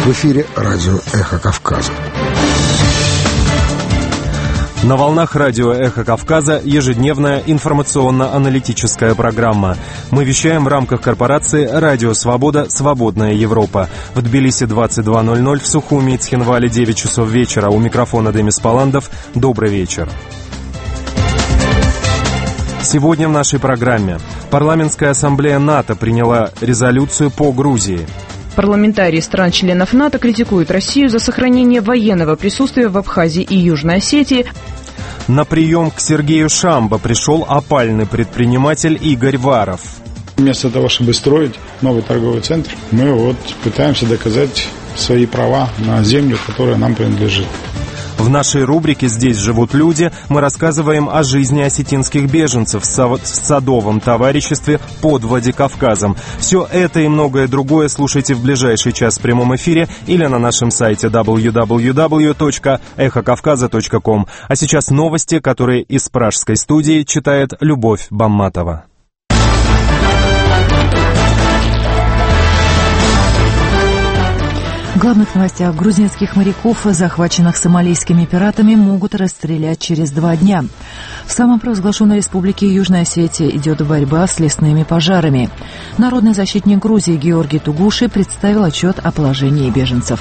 В эфире радио «Эхо Кавказа». На волнах радио «Эхо Кавказа» ежедневная информационно-аналитическая программа. Мы вещаем в рамках корпорации «Радио Свобода. Свободная Европа». В Тбилиси 22:00, в Сухуми и Цхинвале 9 часов вечера. У микрофона Демис Паландов. Добрый вечер. Сегодня в нашей программе. Парламентская ассамблея НАТО приняла резолюцию по Грузии. Парламентарии стран-членов НАТО критикуют Россию за сохранение военного присутствия в Абхазии и Южной Осетии. На прием к Сергею Шамбо пришел опальный предприниматель Игорь Варов. Вместо того, чтобы строить новый торговый центр, мы пытаемся доказать свои права на землю, которая нам принадлежит. В нашей рубрике «Здесь живут люди» мы рассказываем о жизни осетинских беженцев в садовом товариществе под Владикавказом. Все это и многое другое слушайте в ближайший час в прямом эфире или на нашем сайте www.эхокавказа.ком. А сейчас новости, которые из пражской студии читает Любовь Бамматова. В главных новостях: грузинских моряков, захваченных сомалийскими пиратами, могут расстрелять через 2 дня. В самопровозглашенной республике Южная Осетия идет борьба с лесными пожарами. Народный защитник Грузии Георгий Тугуши представил отчет о положении беженцев.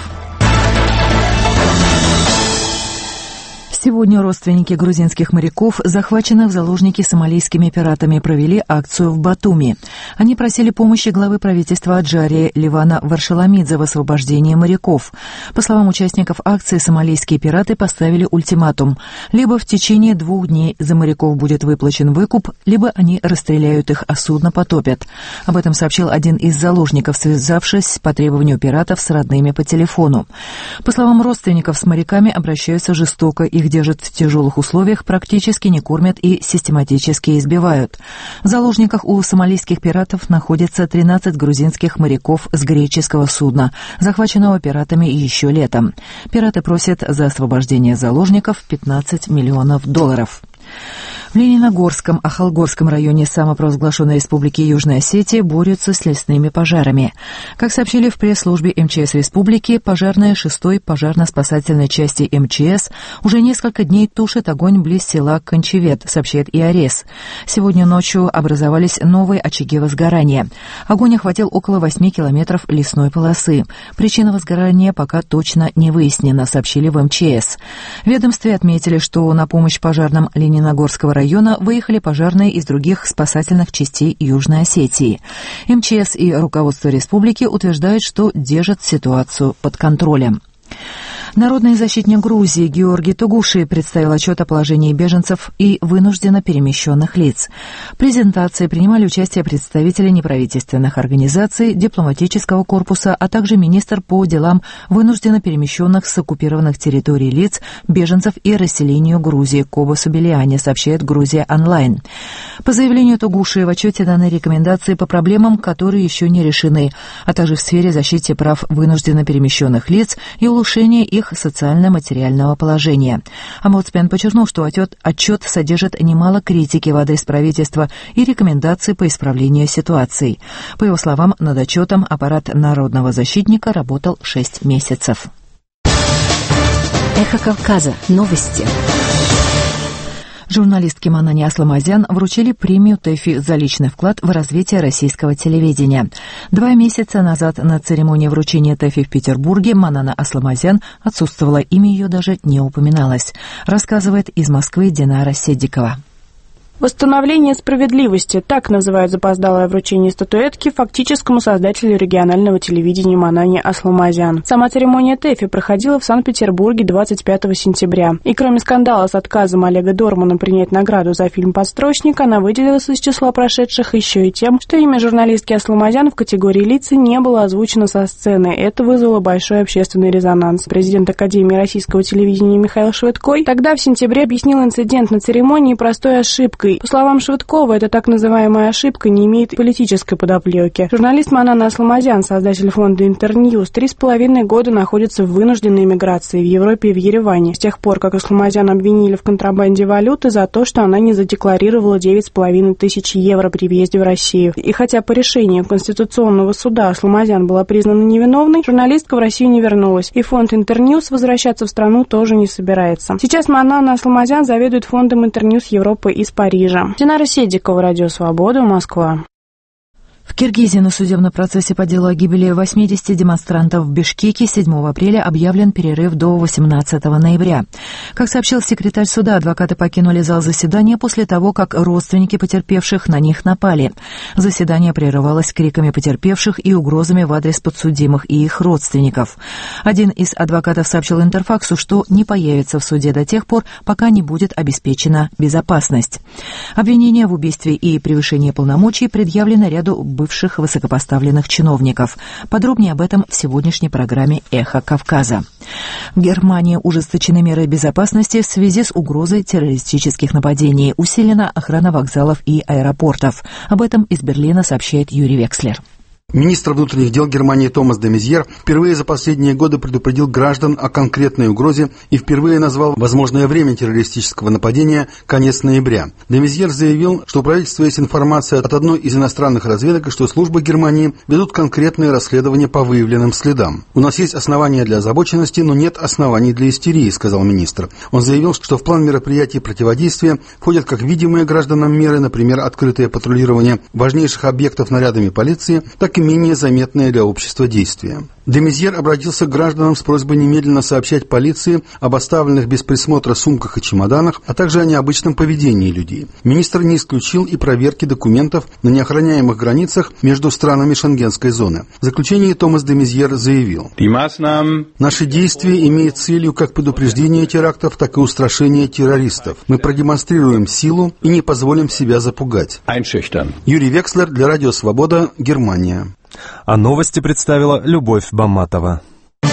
Сегодня родственники грузинских моряков, захваченных в заложники сомалийскими пиратами, провели акцию в Батуми. Они просили помощи главы правительства Аджарии Ливана Варшаламидзе в освобождении моряков. По словам участников акции, сомалийские пираты поставили ультиматум: либо в течение 2 дней за моряков будет выплачен выкуп, либо они расстреляют их, а судно потопят. Об этом сообщил один из заложников, связавшись по требованию пиратов с родными по телефону. По словам родственников, с моряками обращаются жестоко, их держат в тяжелых условиях, практически не кормят и систематически избивают. В заложниках у сомалийских пиратов находится 13 грузинских моряков с греческого судна, захваченного пиратами еще летом. Пираты просят за освобождение заложников $15 миллионов. В Лениногорском, Ахалгорском районе самопровозглашенной республики Южная Осетия борются с лесными пожарами. Как сообщили в пресс-службе МЧС республики, пожарные 6-й пожарно-спасательной части МЧС уже несколько дней тушат огонь близ села Кончевет, сообщает ИАРЕС. Сегодня ночью образовались новые очаги возгорания. Огонь охватил около 8 километров лесной полосы. Причина возгорания пока точно не выяснена, сообщили в МЧС. В ведомстве отметили, что на помощь пожарным Лениногорского района выехали пожарные из других спасательных частей Южной Осетии. МЧС и руководство республики утверждают, что держат ситуацию под контролем. Народный защитник Грузии Георгий Тугуши представил отчет о положении беженцев и вынужденно перемещенных лиц. В презентации принимали участие представители неправительственных организаций, дипломатического корпуса, а также министр по делам вынужденно перемещенных с оккупированных территорий лиц, беженцев и расселению Грузии Коба Субелиани, сообщает Грузия Онлайн. По заявлению Тугуши в отчете даны рекомендации по проблемам, которые еще не решены, а также в сфере защиты прав вынужденно перемещенных лиц и улучшения их социально-материального положения. Омбудсмен подчеркнул, что отчет содержит немало критики в адрес правительства и рекомендаций по исправлению ситуации. По его словам, над отчетом аппарат народного защитника работал 6 месяцев. Эхо Кавказа. Новости. Журналистке Манане Асламазян вручили премию ТЭФИ за личный вклад в развитие российского телевидения. 2 месяца назад на церемонии вручения ТЭФИ в Петербурге Манана Асламазян отсутствовала, имя ее даже не упоминалось, рассказывает из Москвы Динара Седикова. Восстановление справедливости – так называют запоздалое вручение статуэтки фактическому создателю регионального телевидения Манане Асламазян. Сама церемония ТЭФИ проходила в Санкт-Петербурге 25 сентября. И кроме скандала с отказом Олега Дормана принять награду за фильм «Подстрочник», она выделилась из числа прошедших еще и тем, что имя журналистки Асламазян в категории лица не было озвучено со сцены. Это вызвало большой общественный резонанс. Президент Академии российского телевидения Михаил Швыдкой тогда в сентябре объяснил инцидент на церемонии простой ошибкой. Грузии. По словам Швыдкова, эта так называемая ошибка не имеет политической подоплеки. Журналист Манана Асламазян, создатель фонда Интерньюз, 3,5 года находится в вынужденной эмиграции в Европе и в Ереване. С тех пор, как Асламазян обвинили в контрабанде валюты за то, что она не задекларировала 9,5 тысяч евро при въезде в Россию. И хотя по решению Конституционного суда Асламазян была признана невиновной, журналистка в Россию не вернулась. И фонд Интерньюз возвращаться в страну тоже не собирается. Сейчас Манана Асламазян заведует фондом Интерньюз Европы из Парижа. Динара Седикова, Радио Свобода, Москва. В Киргизии на судебном процессе по делу о гибели 80 демонстрантов в Бишкеке 7 апреля объявлен перерыв до 18 ноября. Как сообщил секретарь суда, адвокаты покинули зал заседания после того, как родственники потерпевших на них напали. Заседание прерывалось криками потерпевших и угрозами в адрес подсудимых и их родственников. Один из адвокатов сообщил Интерфаксу, что не появится в суде до тех пор, пока не будет обеспечена безопасность. Обвинения в убийстве и превышении полномочий предъявлено ряду бывших высокопоставленных чиновников. Подробнее об этом в сегодняшней программе «Эхо Кавказа». В Германии ужесточены меры безопасности в связи с угрозой террористических нападений. Усилена охрана вокзалов и аэропортов. Об этом из Берлина сообщает Юрий Векслер. Министр внутренних дел Германии Томас де Мезьер впервые за последние годы предупредил граждан о конкретной угрозе и впервые назвал возможное время террористического нападения конец ноября. Де Мезьер заявил, что у правительства есть информация от одной из иностранных разведок, что службы Германии ведут конкретные расследования по выявленным следам. «У нас есть основания для озабоченности, но нет оснований для истерии», — сказал министр. Он заявил, что в план мероприятий противодействия входят как видимые гражданам меры, например, открытое патрулирование важнейших объектов нарядами полиции, так и менее заметные для общества действия. Де Мезьер обратился к гражданам с просьбой немедленно сообщать полиции об оставленных без присмотра сумках и чемоданах, а также о необычном поведении людей. Министр не исключил и проверки документов на неохраняемых границах между странами Шенгенской зоны. В заключении Томас де Мезьер заявил: «Наши действия имеют целью как предупреждение терактов, так и устрашение террористов. Мы продемонстрируем силу и не позволим себя запугать». Юрий Векслер для Радио Свобода, Германия. А новости представила Любовь Баматова.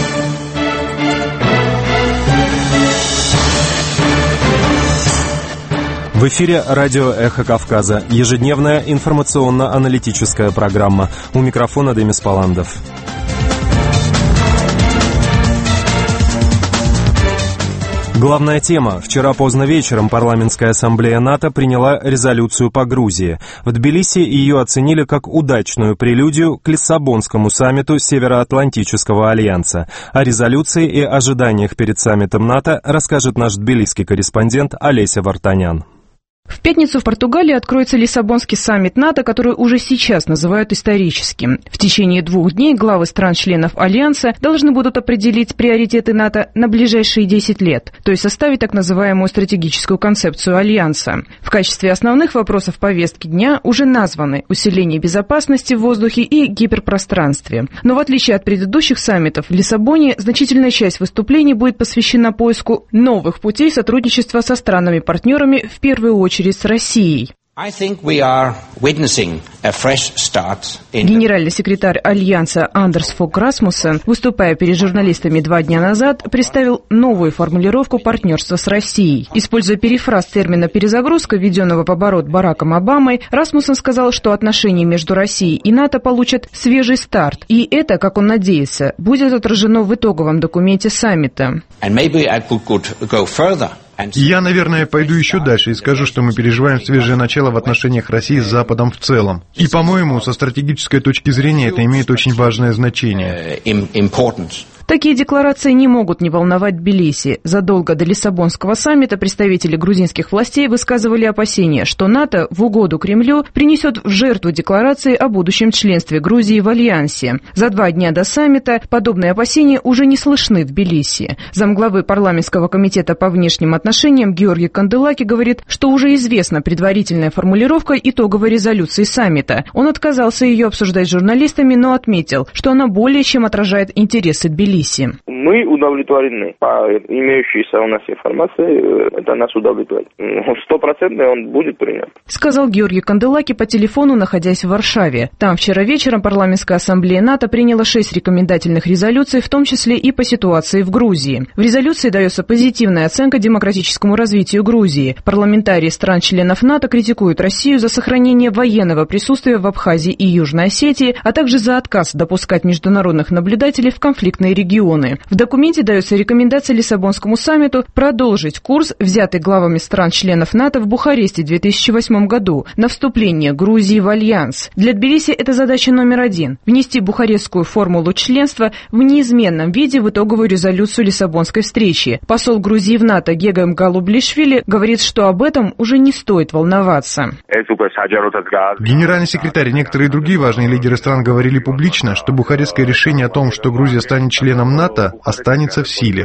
В эфире радио «Эхо Кавказа». Ежедневная информационно-аналитическая программа. У микрофона Демис Паландов. Главная тема. Вчера поздно вечером парламентская ассамблея НАТО приняла резолюцию по Грузии. В Тбилиси ее оценили как удачную прелюдию к Лиссабонскому саммиту Североатлантического альянса. О резолюции и ожиданиях перед саммитом НАТО расскажет наш тбилисский корреспондент Олеся Вартанян. В пятницу в Португалии откроется Лиссабонский саммит НАТО, который уже сейчас называют историческим. В течение 2 дней главы стран-членов Альянса должны будут определить приоритеты НАТО на ближайшие 10 лет, то есть составить так называемую стратегическую концепцию Альянса. В качестве основных вопросов повестки дня уже названы усиление безопасности в воздухе и гиперпространстве. Но в отличие от предыдущих саммитов, в Лиссабоне значительная часть выступлений будет посвящена поиску новых путей сотрудничества со странами-партнерами, в первую очередь с Россией. Генеральный секретарь Альянса Андерс Фог Расмуссен, выступая перед журналистами 2 дня назад, представил новую формулировку партнерства с Россией. Используя перефраз термина «перезагрузка», введенного в оборот Бараком Обамой, Расмуссен сказал, что отношения между Россией и НАТО получат свежий старт. И это, как он надеется, будет отражено в итоговом документе саммита. Я, наверное, пойду еще дальше и скажу, что мы переживаем свежее начало в отношениях России с Западом в целом. И, по-моему, со стратегической точки зрения это имеет очень важное значение. Такие декларации не могут не волновать Тбилиси. Задолго до Лиссабонского саммита представители грузинских властей высказывали опасения, что НАТО в угоду Кремлю принесет в жертву декларации о будущем членстве Грузии в Альянсе. За 2 дня до саммита подобные опасения уже не слышны в Тбилиси. Замглавы парламентского комитета по внешним отношениям Георгий Канделаки говорит, что уже известна предварительная формулировка итоговой резолюции саммита. Он отказался ее обсуждать с журналистами, но отметил, что она более чем отражает интересы Тбилиси. Тбилиси. Мы удовлетворены. По имеющейся у нас информации, это нас удовлетворит. 100% он будет принят. Сказал Георгий Канделаки по телефону, находясь в Варшаве. Там вчера вечером парламентская ассамблея НАТО приняла 6 рекомендательных резолюций, в том числе и по ситуации в Грузии. В резолюции дается позитивная оценка демократическому развитию Грузии. Парламентарии стран-членов НАТО критикуют Россию за сохранение военного присутствия в Абхазии и Южной Осетии, а также за отказ допускать международных наблюдателей в конфликтные регионы. В документе дается рекомендация Лиссабонскому саммиту продолжить курс, взятый главами стран-членов НАТО в Бухаресте в 2008 году на вступление Грузии в Альянс. Для Тбилиси это задача номер 1 – внести бухарестскую формулу членства в неизменном виде в итоговую резолюцию Лиссабонской встречи. Посол Грузии в НАТО Гегем Галублишвили говорит, что об этом уже не стоит волноваться. Генеральный секретарь и некоторые другие важные лидеры стран говорили публично, что бухарестское решение о том, что Грузия станет членом НАТО, останется в силе.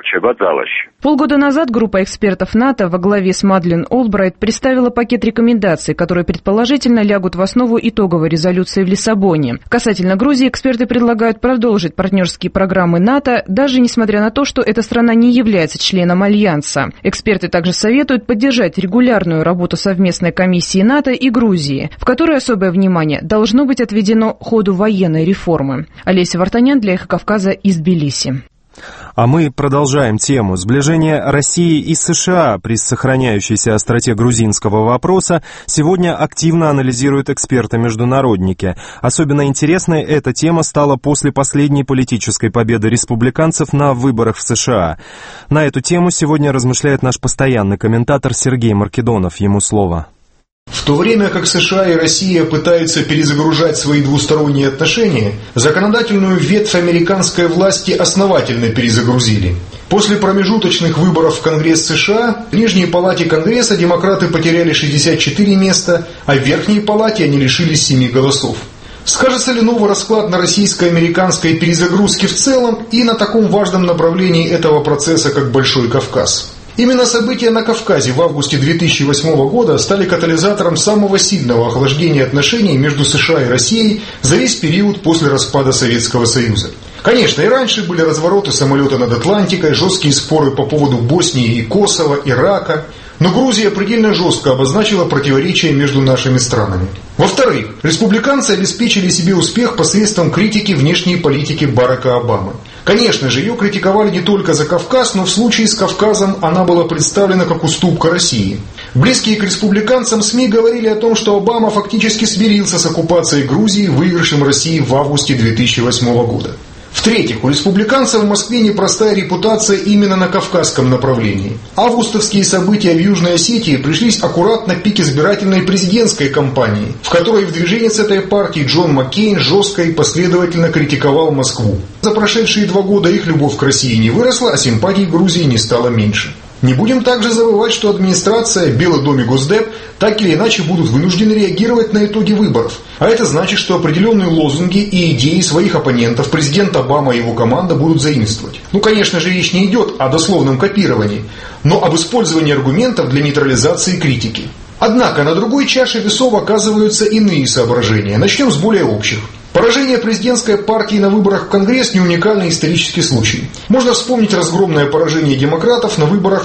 Полгода назад группа экспертов НАТО во главе с Мадлен Олбрайт представила пакет рекомендаций, которые предположительно лягут в основу итоговой резолюции в Лиссабоне. Касательно Грузии, эксперты предлагают продолжить партнерские программы НАТО, даже несмотря на то, что эта страна не является членом Альянса. Эксперты также советуют поддержать регулярную работу совместной комиссии НАТО и Грузии, в которой особое внимание должно быть отведено ходу военной реформы. Олеся Вартанян для «Эхо Кавказа» из Тбилиси. А мы продолжаем тему. Сближение России и США при сохраняющейся остроте грузинского вопроса сегодня активно анализируют эксперты-международники. Особенно интересной эта тема стала после последней политической победы республиканцев на выборах в США. На эту тему сегодня размышляет наш постоянный комментатор Сергей Маркедонов. Ему слово. В то время как США и Россия пытаются перезагружать свои двусторонние отношения, законодательную ветвь американской власти основательно перезагрузили. После промежуточных выборов в Конгресс США в Нижней палате Конгресса демократы потеряли 64 места, а в Верхней палате они лишились 7 голосов. Скажется ли новый расклад на российско-американской перезагрузке в целом и на таком важном направлении этого процесса, как Большой Кавказ? Именно события на Кавказе в августе 2008 года стали катализатором самого сильного охлаждения отношений между США и Россией за весь период после распада Советского Союза. Конечно, и раньше были развороты самолета над Атлантикой, жесткие споры по поводу Боснии и Косово, Ирака. Но Грузия предельно жестко обозначила противоречия между нашими странами. Во-вторых, республиканцы обеспечили себе успех посредством критики внешней политики Барака Обамы. Конечно же, ее критиковали не только за Кавказ, но в случае с Кавказом она была представлена как уступка России. Близкие к республиканцам СМИ говорили о том, что Обама фактически смирился с оккупацией Грузии, выигравшим России в августе 2008 года. В-третьих, у республиканцев в Москве непростая репутация именно на кавказском направлении. Августовские события в Южной Осетии пришлись аккурат на пик избирательной президентской кампании, в которой вдвиженец этой партии Джон Маккейн жестко и последовательно критиковал Москву. За прошедшие 2 года их любовь к России не выросла, а симпатий к Грузии не стало меньше. Не будем также забывать, что администрация, Белый дом и Госдеп так или иначе будут вынуждены реагировать на итоги выборов. А это значит, что определенные лозунги и идеи своих оппонентов президент Обама и его команда будут заимствовать. Конечно же, речь не идет о дословном копировании, но об использовании аргументов для нейтрализации критики. Однако на другой чаше весов оказываются иные соображения. Начнем с более общих. Поражение президентской партии на выборах в Конгресс – не уникальный исторический случай. Можно вспомнить разгромное поражение демократов на выборах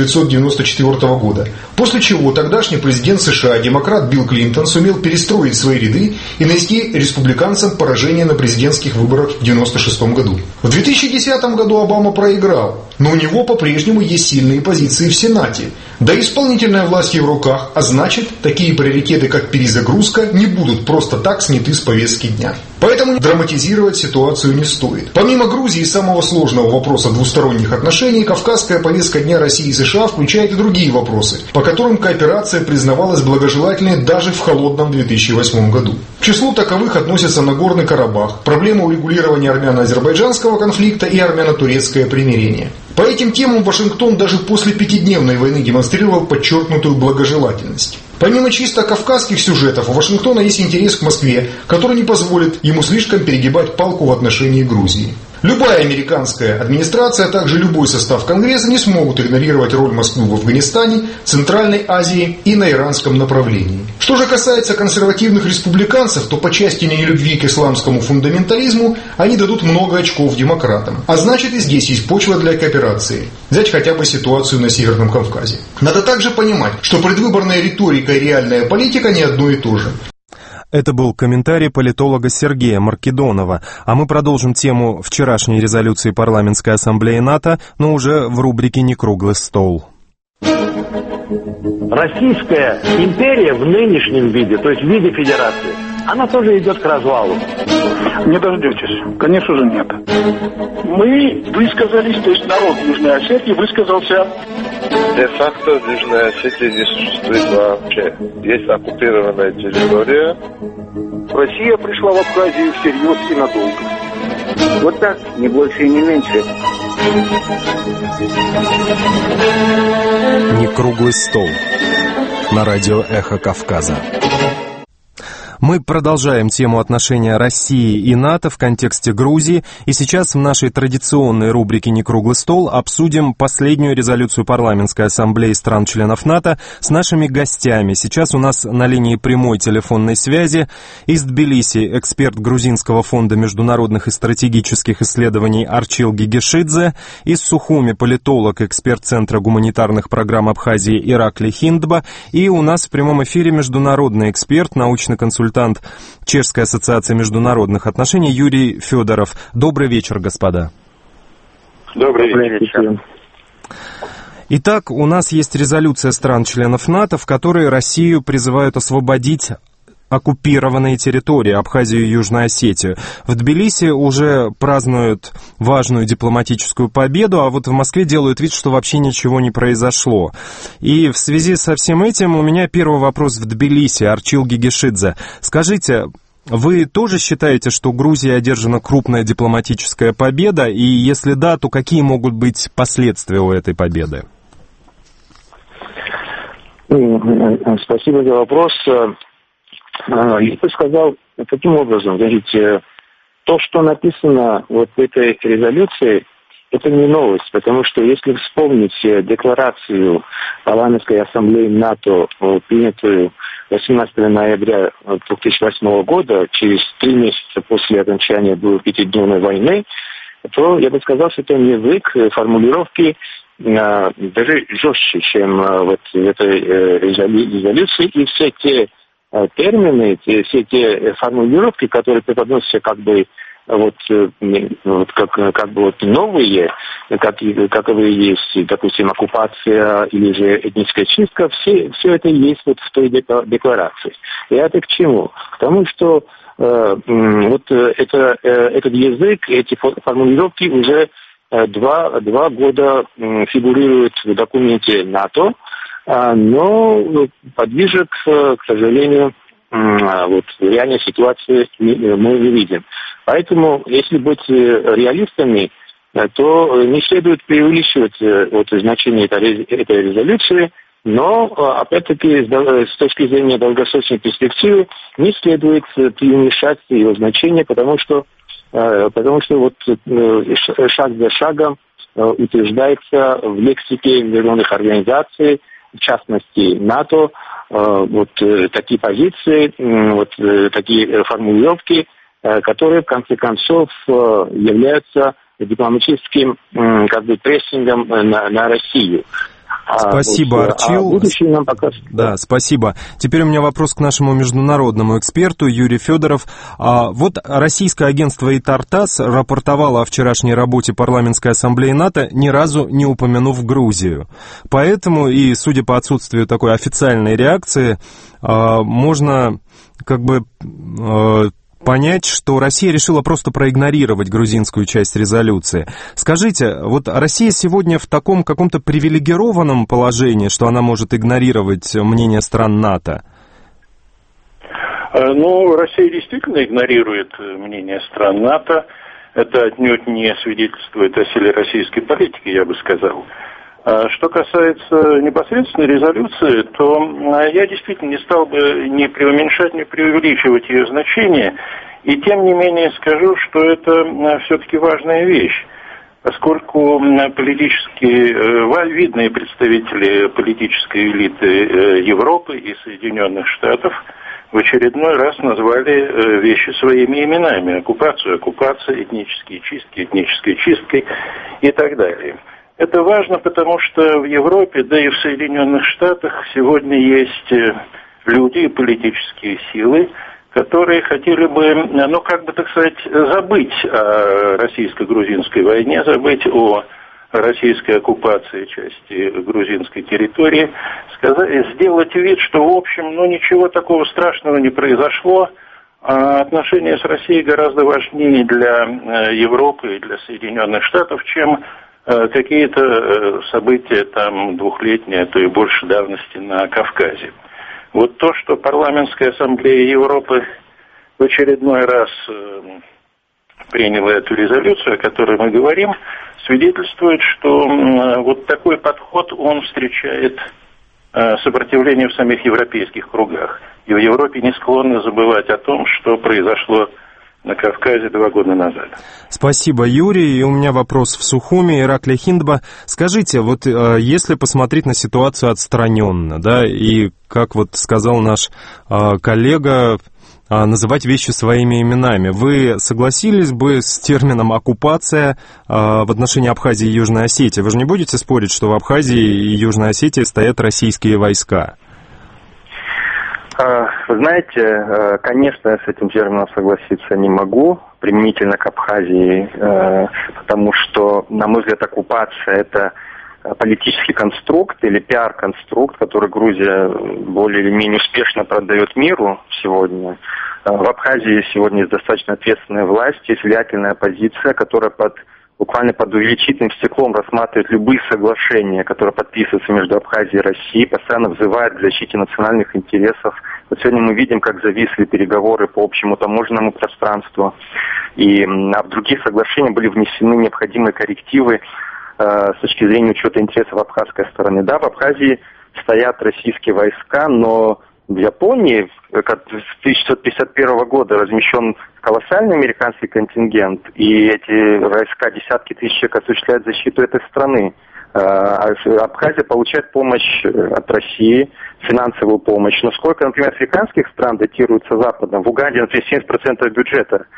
1994 года, после чего тогдашний президент США, демократ Билл Клинтон, сумел перестроить свои ряды и нанести республиканцам поражение на президентских выборах в 1996 году. В 2010 году Обама проиграл, но у него по-прежнему есть сильные позиции в Сенате. Да и исполнительная власть в его руках, а значит, такие приоритеты, как перезагрузка, не будут просто так сняты с повестки дня. Поэтому драматизировать ситуацию не стоит. Помимо Грузии и самого сложного вопроса двусторонних отношений, кавказская повестка дня России и США включает и другие вопросы, по которым кооперация признавалась благожелательной даже в холодном 2008 году. К числу таковых относятся Нагорный Карабах, проблема урегулирования армяно-азербайджанского конфликта и армяно-турецкое примирение. По этим темам Вашингтон даже после 5-дневной войны демонстрировал подчеркнутую благожелательность. Помимо чисто кавказских сюжетов, у Вашингтона есть интерес к Москве, который не позволит ему слишком перегибать палку в отношении Грузии. Любая американская администрация, а также любой состав Конгресса не смогут игнорировать роль Москвы в Афганистане, Центральной Азии и на иранском направлении. Что же касается консервативных республиканцев, то по части нелюбви к исламскому фундаментализму они дадут много очков демократам. А значит, и здесь есть почва для кооперации. Взять хотя бы ситуацию на Северном Кавказе. Надо также понимать, что предвыборная риторика и реальная политика не одно и то же. Это был комментарий политолога Сергея Маркедонова. А мы продолжим тему вчерашней резолюции Парламентской ассамблеи НАТО, но уже в рубрике «Не круглый стол». Российская империя в нынешнем виде, то есть в виде федерации, она тоже идет к развалу. Не дождетесь. Конечно же, нет. Мы высказались, то есть народ Южной Осетии высказался. Де-факто Южная Осетия не существует вообще. Есть оккупированная территория. Россия пришла в Абхазию всерьез и надолго. Вот так, не больше и не меньше. Не круглый стол. На радио «Эхо Кавказа». Мы продолжаем тему отношения России и НАТО в контексте Грузии, и сейчас в нашей традиционной рубрике «Не круглый стол» обсудим последнюю резолюцию Парламентской ассамблеи стран-членов НАТО с нашими гостями. Сейчас у нас на линии прямой телефонной связи из Тбилиси эксперт Грузинского фонда международных и стратегических исследований Арчил Гигишидзе, из Сухуми политолог, эксперт Центра гуманитарных программ Абхазии Иракли Хиндба, и у нас в прямом эфире международный эксперт, научный консультант Чешской ассоциации международных отношений Юрий Федоров. Добрый вечер, господа. Добрый вечер. Итак, у нас есть резолюция стран-членов НАТО, в которой Россию призывают освободить оккупированные территории, Абхазию и Южную Осетию. В Тбилиси уже празднуют важную дипломатическую победу, а вот в Москве делают вид, что вообще ничего не произошло. И в связи со всем этим у меня первый вопрос в Тбилиси. Арчил Гигишидзе, скажите, вы тоже считаете, что Грузии одержана крупная дипломатическая победа? И если да, то какие могут быть последствия у этой победы? Спасибо за вопрос. Я бы сказал таким образом, видите, то, что написано вот в этой резолюции, это не новость, потому что если вспомнить декларацию Парламентской ассамблеи НАТО, принятую 18 ноября 2008 года, через 3 месяца после окончания пятидневной войны, то я бы сказал, что это язык, формулировки даже жестче, чем вот в этой резолюции, и все те термины, все те формулировки, которые преподносятся как бы как бы новые, каковы есть, допустим, оккупация или же этническая чистка, все это есть вот в той декларации. И это к чему? К тому, что этот язык, эти формулировки уже два года фигурируют в документе НАТО, но подвижек, к сожалению, в реальной ситуации мы не видим. Поэтому, если быть реалистами, то не следует преувеличивать значение этой резолюции, но, опять-таки, с точки зрения долгосрочной перспективы, не следует преуменьшать его значение, потому что шаг за шагом утверждается в лексике международных организаций, в частности НАТО, такие позиции, такие формулировки, которые в конце концов являются дипломатическим прессингом на Россию. Спасибо, Арчил. Да, спасибо. Теперь у меня вопрос к нашему международному эксперту Юрию Федоров. Вот российское агентство ИТАР-ТАСС рапортовало о вчерашней работе Парламентской ассамблеи НАТО, ни разу не упомянув Грузию. Поэтому, и судя по отсутствию такой официальной реакции, можно понять, что Россия решила просто проигнорировать грузинскую часть резолюции. Скажите, вот Россия сегодня в таком каком-то привилегированном положении, что она может игнорировать мнение стран НАТО? Россия действительно игнорирует мнение стран НАТО. Это отнюдь не свидетельствует о силе российской политики, я бы сказал. Что касается непосредственной резолюции, то я действительно не стал бы ни преуменьшать, ни преувеличивать ее значение. И тем не менее скажу, что это все-таки важная вещь, поскольку видные представители политической элиты Европы и Соединенных Штатов в очередной раз назвали вещи своими именами. Оккупацию оккупацией, этнические чистки этнической чисткой и так далее. Это важно, потому что в Европе, да и в Соединенных Штатах сегодня есть люди и политические силы, которые хотели бы, забыть о российско-грузинской войне, забыть о российской оккупации части грузинской территории, сделать вид, что, в общем, ничего такого страшного не произошло, а отношения с Россией гораздо важнее для Европы и для Соединенных Штатов, чем какие-то события там двухлетние, а то и больше давности на Кавказе. Вот то, что Парламентская ассамблея Европы в очередной раз приняла эту резолюцию, о которой мы говорим, свидетельствует, что вот такой подход, он встречает сопротивление в самих европейских кругах. И в Европе не склонны забывать о том, что произошло на Кавказе 2 года назад. Спасибо, Юрий. И у меня вопрос в Сухуми. Ираклий Хиндба. Скажите, вот если посмотреть на ситуацию отстраненно, да, и как вот сказал наш коллега, называть вещи своими именами, вы согласились бы с термином «оккупация» в отношении Абхазии и Южной Осетии? Вы же не будете спорить, что в Абхазии и Южной Осетии стоят российские войска? Вы знаете, конечно, я с этим термином согласиться не могу, применительно к Абхазии, потому что, на мой взгляд, оккупация – это политический конструкт или пиар-конструкт, который Грузия более или менее успешно продает миру сегодня. В Абхазии сегодня есть достаточно ответственная власть, есть влиятельная оппозиция, которая буквально под увеличительным стеклом рассматривает любые соглашения, которые подписываются между Абхазией и Россией, постоянно взывает к защите национальных интересов. Вот сегодня мы видим, как зависли переговоры по общему таможенному пространству, а в других соглашениях были внесены необходимые коррективы с точки зрения учета интересов абхазской стороны. Да, в Абхазии стоят российские войска, но в Японии с 1951 года размещен колоссальный американский контингент, и эти войска, десятки тысяч человек, осуществляют защиту этой страны. Абхазия получает помощь от России, финансовую помощь. Но сколько, например, африканских стран датируется Западом? В Уганде, например, 70% бюджета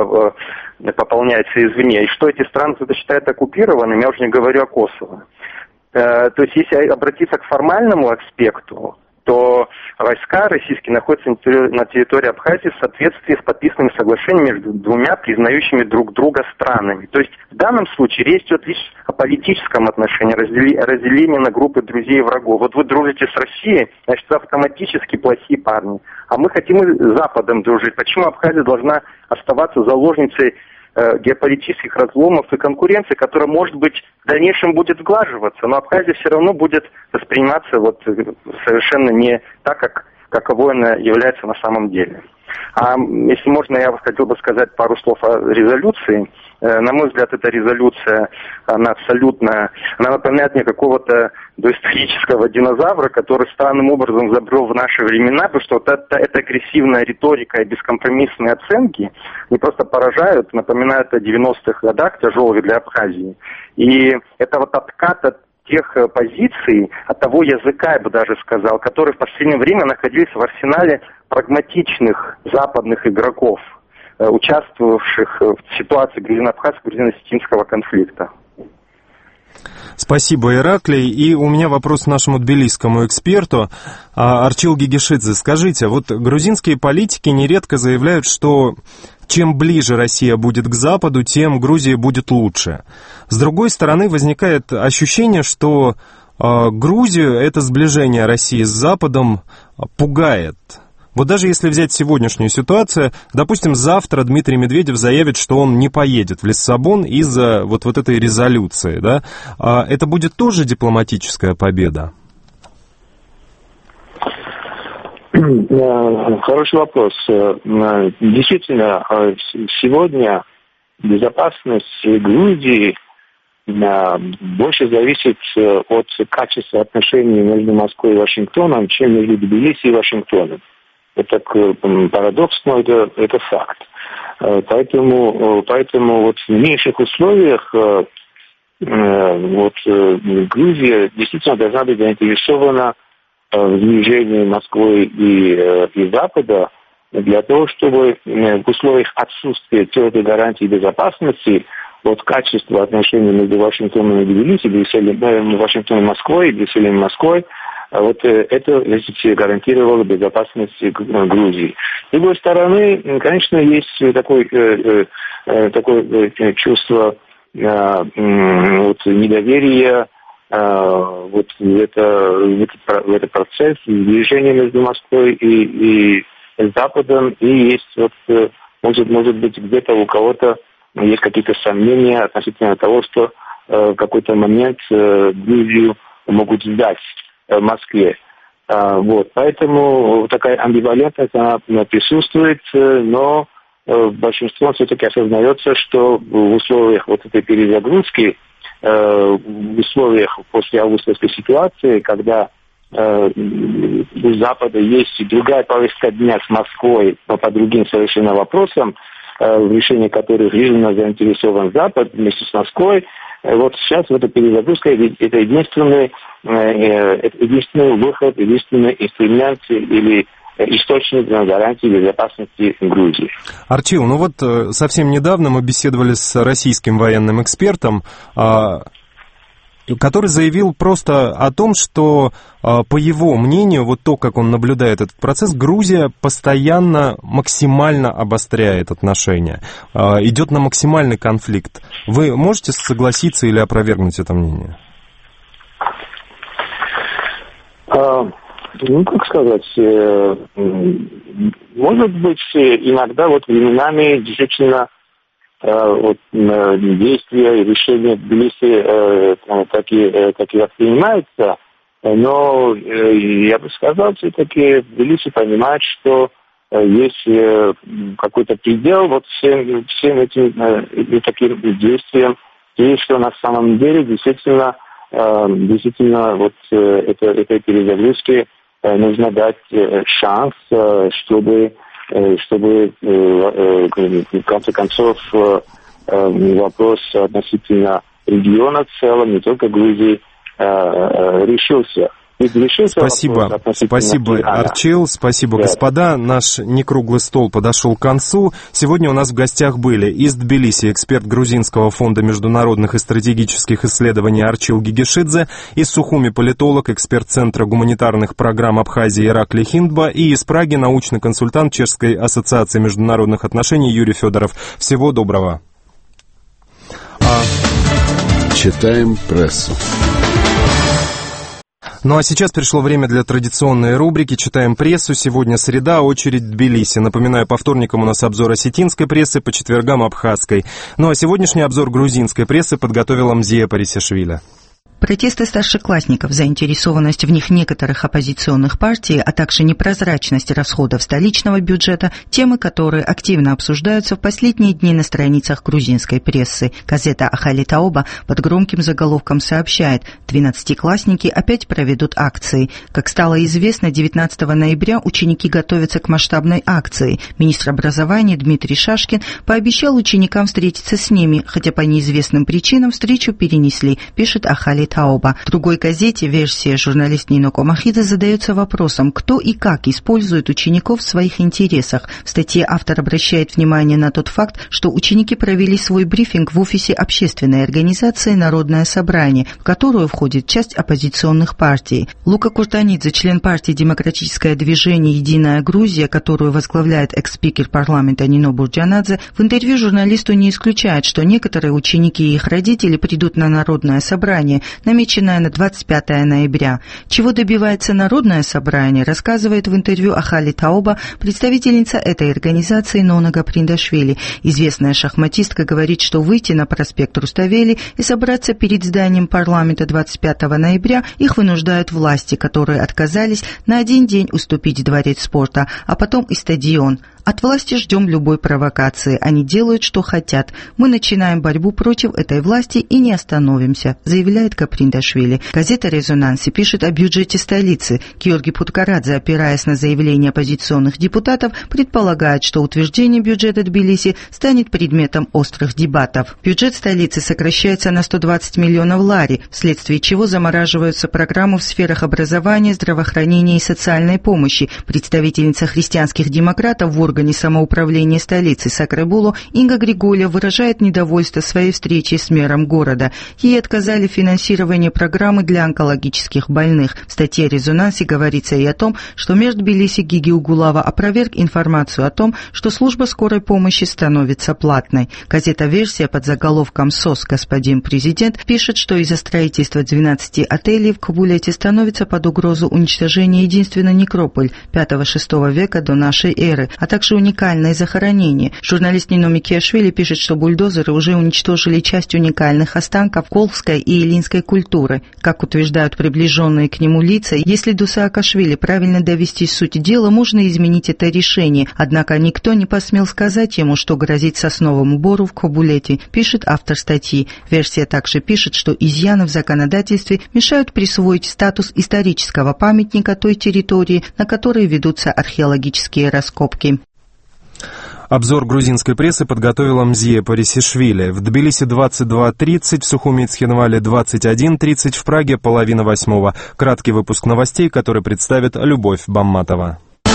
пополняется извне. И что эти страны кто-то считает оккупированными, я уже не говорю о Косово. То есть, если обратиться к формальному аспекту, то войска российские находятся на территории Абхазии в соответствии с подписанными соглашениями между двумя признающими друг друга странами. То есть в данном случае речь идет лишь о политическом отношении, разделении на группы друзей и врагов. Вот вы дружите с Россией, значит, вы автоматически плохие парни. А мы хотим и с Западом дружить. Почему Абхазия должна оставаться заложницей геополитических разломов и конкуренции, которая, может быть, в дальнейшем будет сглаживаться, но Абхазия все равно будет восприниматься совершенно не так, каково она является на самом деле. А если можно, я хотел бы сказать пару слов о резолюции. На мой взгляд, эта резолюция, она напоминает мне какого-то доисторического динозавра, который странным образом забрел в наши времена, потому что эта агрессивная риторика и бескомпромиссные оценки не просто поражают, напоминают о 90-х годах тяжелых для Абхазии. И это откат от тех позиций, от того языка, я бы даже сказал, которые в последнее время находились в арсенале прагматичных западных игроков, участвовавших в ситуации грузино-абхазского, грузино-осетинского конфликта. Спасибо, Ираклий. И у меня вопрос нашему тбилисскому эксперту Арчил Гигишидзе. Скажите, вот грузинские политики нередко заявляют, что чем ближе Россия будет к Западу, тем Грузии будет лучше. С другой стороны, возникает ощущение, что Грузию это сближение России с Западом пугает. Вот даже если взять сегодняшнюю ситуацию, допустим, завтра Дмитрий Медведев заявит, что он не поедет в Лиссабон из-за вот этой резолюции, да? Это будет тоже дипломатическая победа? Хороший вопрос. Действительно, сегодня безопасность Грузии больше зависит от качества отношений между Москвой и Вашингтоном, чем между Тбилиси и Вашингтоном. это парадокс, но это факт. Поэтому вот в меньших условиях Грузия действительно должна быть заинтересована в сближении Москвы и Запада для того, чтобы в условиях отсутствия твердой гарантии безопасности вот качество отношений между Вашингтоном и Тбилиси, Вашингтоном и Москвой, Брюсселем и Москвой, вот это гарантировало безопасность Грузии. С другой стороны, конечно, есть такое чувство недоверия вот в этот процесс движения между Москвой и Западом, и есть может быть где-то у кого-то есть какие-то сомнения относительно того, что в какой-то момент Грузию могут сдать в Москве. Поэтому такая амбивалентность она присутствует, но большинство все-таки осознается, что в условиях вот этой перезагрузки, в условиях после августовской ситуации, когда у Запада есть другая повестка дня с Москвой, но по другим совершенно вопросам, в решении которых жизненно заинтересован Запад вместе с Москвой, вот сейчас в этой перезагрузке это единственный выход, единственный инструмент или источник гарантии безопасности Грузии. Арчил, совсем недавно мы беседовали с российским военным экспертом, который заявил просто о том, что, по его мнению, вот то, как он наблюдает этот процесс, Грузия постоянно максимально обостряет отношения, идет на максимальный конфликт. Вы можете согласиться или опровергнуть это мнение? Как сказать, может быть, иногда временами действительно действия и решения Тбилиси так и воспринимаются, но я бы сказал, все-таки Тбилиси понимает, что есть какой-то предел всем этим таким действиям, и что на самом деле действительно этой перезагрузке нужно дать шанс, чтобы в конце концов вопрос относительно региона в целом, не только Грузии, решился. Спасибо, Арчил, спасибо, господа. Наш некруглый стол подошел к концу. Сегодня у нас в гостях были из Тбилиси эксперт Грузинского фонда международных и стратегических исследований Арчил Гигишидзе, из Сухуми политолог, эксперт Центра гуманитарных программ Абхазии Ираклий Хиндба и из Праги научный консультант Чешской ассоциации международных отношений Юрий Федоров. Всего доброго. Читаем прессу. Ну а сейчас пришло время для традиционной рубрики «Читаем прессу». Сегодня среда, очередь Тбилиси. Напоминаю, по вторникам у нас обзор осетинской прессы, по четвергам абхазской. Ну а сегодняшний обзор грузинской прессы подготовила Мзия Парисишвили. Протесты старшеклассников, заинтересованность в них некоторых оппозиционных партий, а также непрозрачность расходов столичного бюджета – темы, которые активно обсуждаются в последние дни на страницах грузинской прессы. Газета «Ахали Таоба» под громким заголовком сообщает: 12-классники опять проведут акции. Как стало известно, 19 ноября ученики готовятся к масштабной акции. Министр образования Дмитрий Шашкин пообещал ученикам встретиться с ними, хотя по неизвестным причинам встречу перенесли, пишет «Ахали Таоба». В другой газете версия журналист Нино Комахидзе задается вопросом, кто и как использует учеников в своих интересах. В статье автор обращает внимание на тот факт, что ученики провели свой брифинг в офисе общественной организации «Народное собрание», в которую входит часть оппозиционных партий. Лука Куртанидзе, член партии «Демократическое движение «Единая Грузия», которую возглавляет экс-спикер парламента Нино Бурджанадзе, в интервью журналисту не исключает, что некоторые ученики и их родители придут на Народное собрание, намеченная на 25 ноября. Чего добивается Народное собрание, рассказывает в интервью Ахали Таоба представительница этой организации Нона Гаприндашвили. Известная шахматистка говорит, что выйти на проспект Руставели и собраться перед зданием парламента 25 ноября их вынуждают власти, которые отказались на один день уступить дворец спорта, а потом и стадион. От власти ждем любой провокации. Они делают, что хотят. Мы начинаем борьбу против этой власти и не остановимся, заявляет Каприндашвили. Газета «Резонанс» пишет о бюджете столицы. Георгий Путкарадзе, опираясь на заявления оппозиционных депутатов, предполагает, что утверждение бюджета Тбилиси станет предметом острых дебатов. Бюджет столицы сокращается на 120 миллионов лари, вследствие чего замораживаются программы в сферах образования, здравоохранения и социальной помощи. Представительница христианских демократов в органе самоуправления столицы Сакрабулу Инга Григолья выражает недовольство своей встречи с мэром города. Ей отказали в финансировании программы для онкологических больных. В статье «Резонансе» говорится и о том, что мэр Тбилиси Гиги Угулава опроверг информацию о том, что служба скорой помощи становится платной. Газета «Версия» под заголовком «СОС. Господин президент» пишет, что из-за строительства 12 отелей в Кабулете становится под угрозу уничтожения единственный некрополь 5-6 века до нашей эры, а также уникальное захоронение. Журналист Нино Микиашвили пишет, что бульдозеры уже уничтожили часть уникальных останков колхской и эллинской культуры. Как утверждают приближенные к нему лица, если до Саакашвили правильно довести суть дела, можно изменить это решение, однако никто не посмел сказать ему, что грозит сосновому бору в Кабулете, пишет автор статьи. Версия также пишет, что изъяны в законодательстве мешают присвоить статус исторического памятника той территории, на которой ведутся археологические раскопки. Обзор грузинской прессы подготовила Мзия Парисишвили. В Тбилиси 22:30, в Сухуми и Цхинвале 21:30, в Праге 7:30. Краткий выпуск новостей, который представит Любовь Бамматова.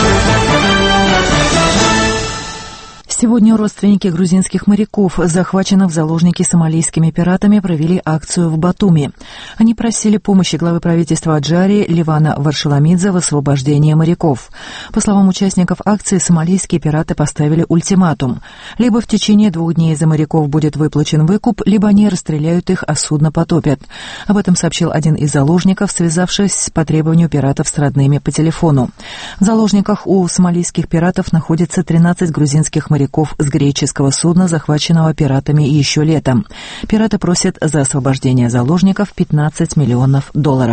Сегодня родственники грузинских моряков, захваченных в заложники сомалийскими пиратами, провели акцию в Батуми. Они просили помощи главы правительства Аджарии Ливана Варшаламидзе в освобождении моряков. По словам участников акции, сомалийские пираты поставили ультиматум. Либо в течение 2 дней за моряков будет выплачен выкуп, либо они расстреляют их, а судно потопят. Об этом сообщил один из заложников, связавшись по требованию пиратов с родными по телефону. В заложниках у сомалийских пиратов находится 13 грузинских моряков с греческого судна, захваченного пиратами еще летом. Пираты просят за освобождение заложников $15 миллионов.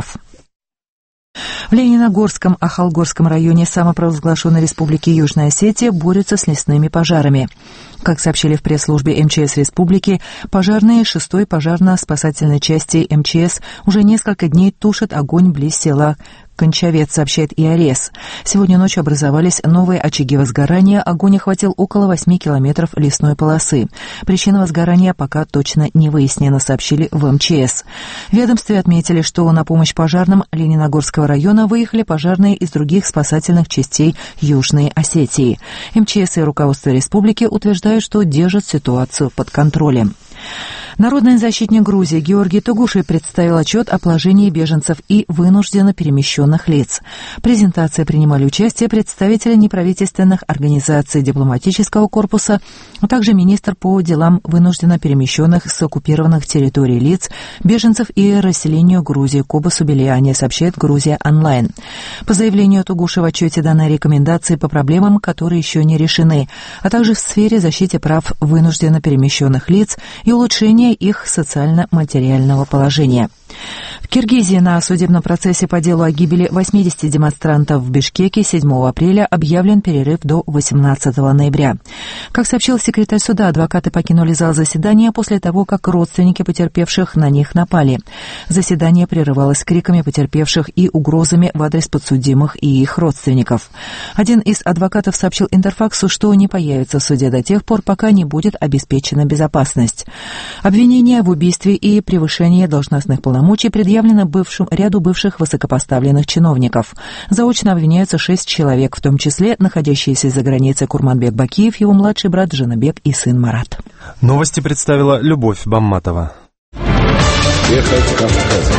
В Лениногорском Ахалгорском районе самопровозглашенной республики Южная Осетия борются с лесными пожарами. Как сообщили в пресс-службе МЧС республики, пожарные 6-й пожарно-спасательной части МЧС уже несколько дней тушат огонь близ села Кончавец, сообщает ИАРЕС. Сегодня ночью образовались новые очаги возгорания, огонь охватил около 8 километров лесной полосы. Причина возгорания пока точно не выяснена, сообщили в МЧС. В ведомстве отметили, что на помощь пожарным Лениногорского района выехали пожарные из других спасательных частей Южной Осетии. МЧС и руководство республики утверждают, что держат ситуацию под контролем. Народный защитник Грузии Георгий Тугуши представил отчет о положении беженцев и вынужденно перемещенных лиц. В презентации принимали участие представители неправительственных организаций дипломатического корпуса, а также министр по делам вынужденно перемещенных с оккупированных территорий лиц, беженцев и расселению Грузии Коба Субелиани, сообщает Грузия онлайн. По заявлению Тугуши в отчете даны рекомендации по проблемам, которые еще не решены, а также в сфере защиты прав вынужденно перемещенных лиц и улучшения их социально-материального положения. В Киргизии на судебном процессе по делу о гибели 80 демонстрантов в Бишкеке 7 апреля объявлен перерыв до 18 ноября. Как сообщил секретарь суда, адвокаты покинули зал заседания после того, как родственники потерпевших на них напали. Заседание прерывалось криками потерпевших и угрозами в адрес подсудимых и их родственников. Один из адвокатов сообщил Интерфаксу, что не появится в суде до тех пор, пока не будет обеспечена безопасность. Обвинения в убийстве и превышении должностных полномочий предъявлено ряду бывших высокопоставленных чиновников. Заочно обвиняются 6 человек, в том числе находящиеся за границей Курманбек Бакиев, его младший брат Жанабек и сын Марат. Новости представила Любовь Бамматова. Эхо Кавказа.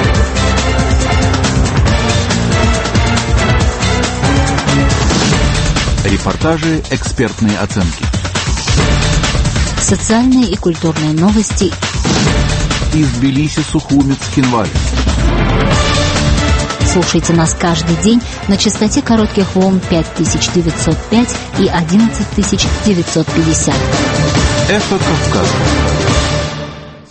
Репортажи, экспертные оценки. Социальные и культурные новости. Из Тбилиси, Сухуми, Цхинвали. Слушайте нас каждый день на частоте коротких волн 5905 и 11950. Эхо Кавказа.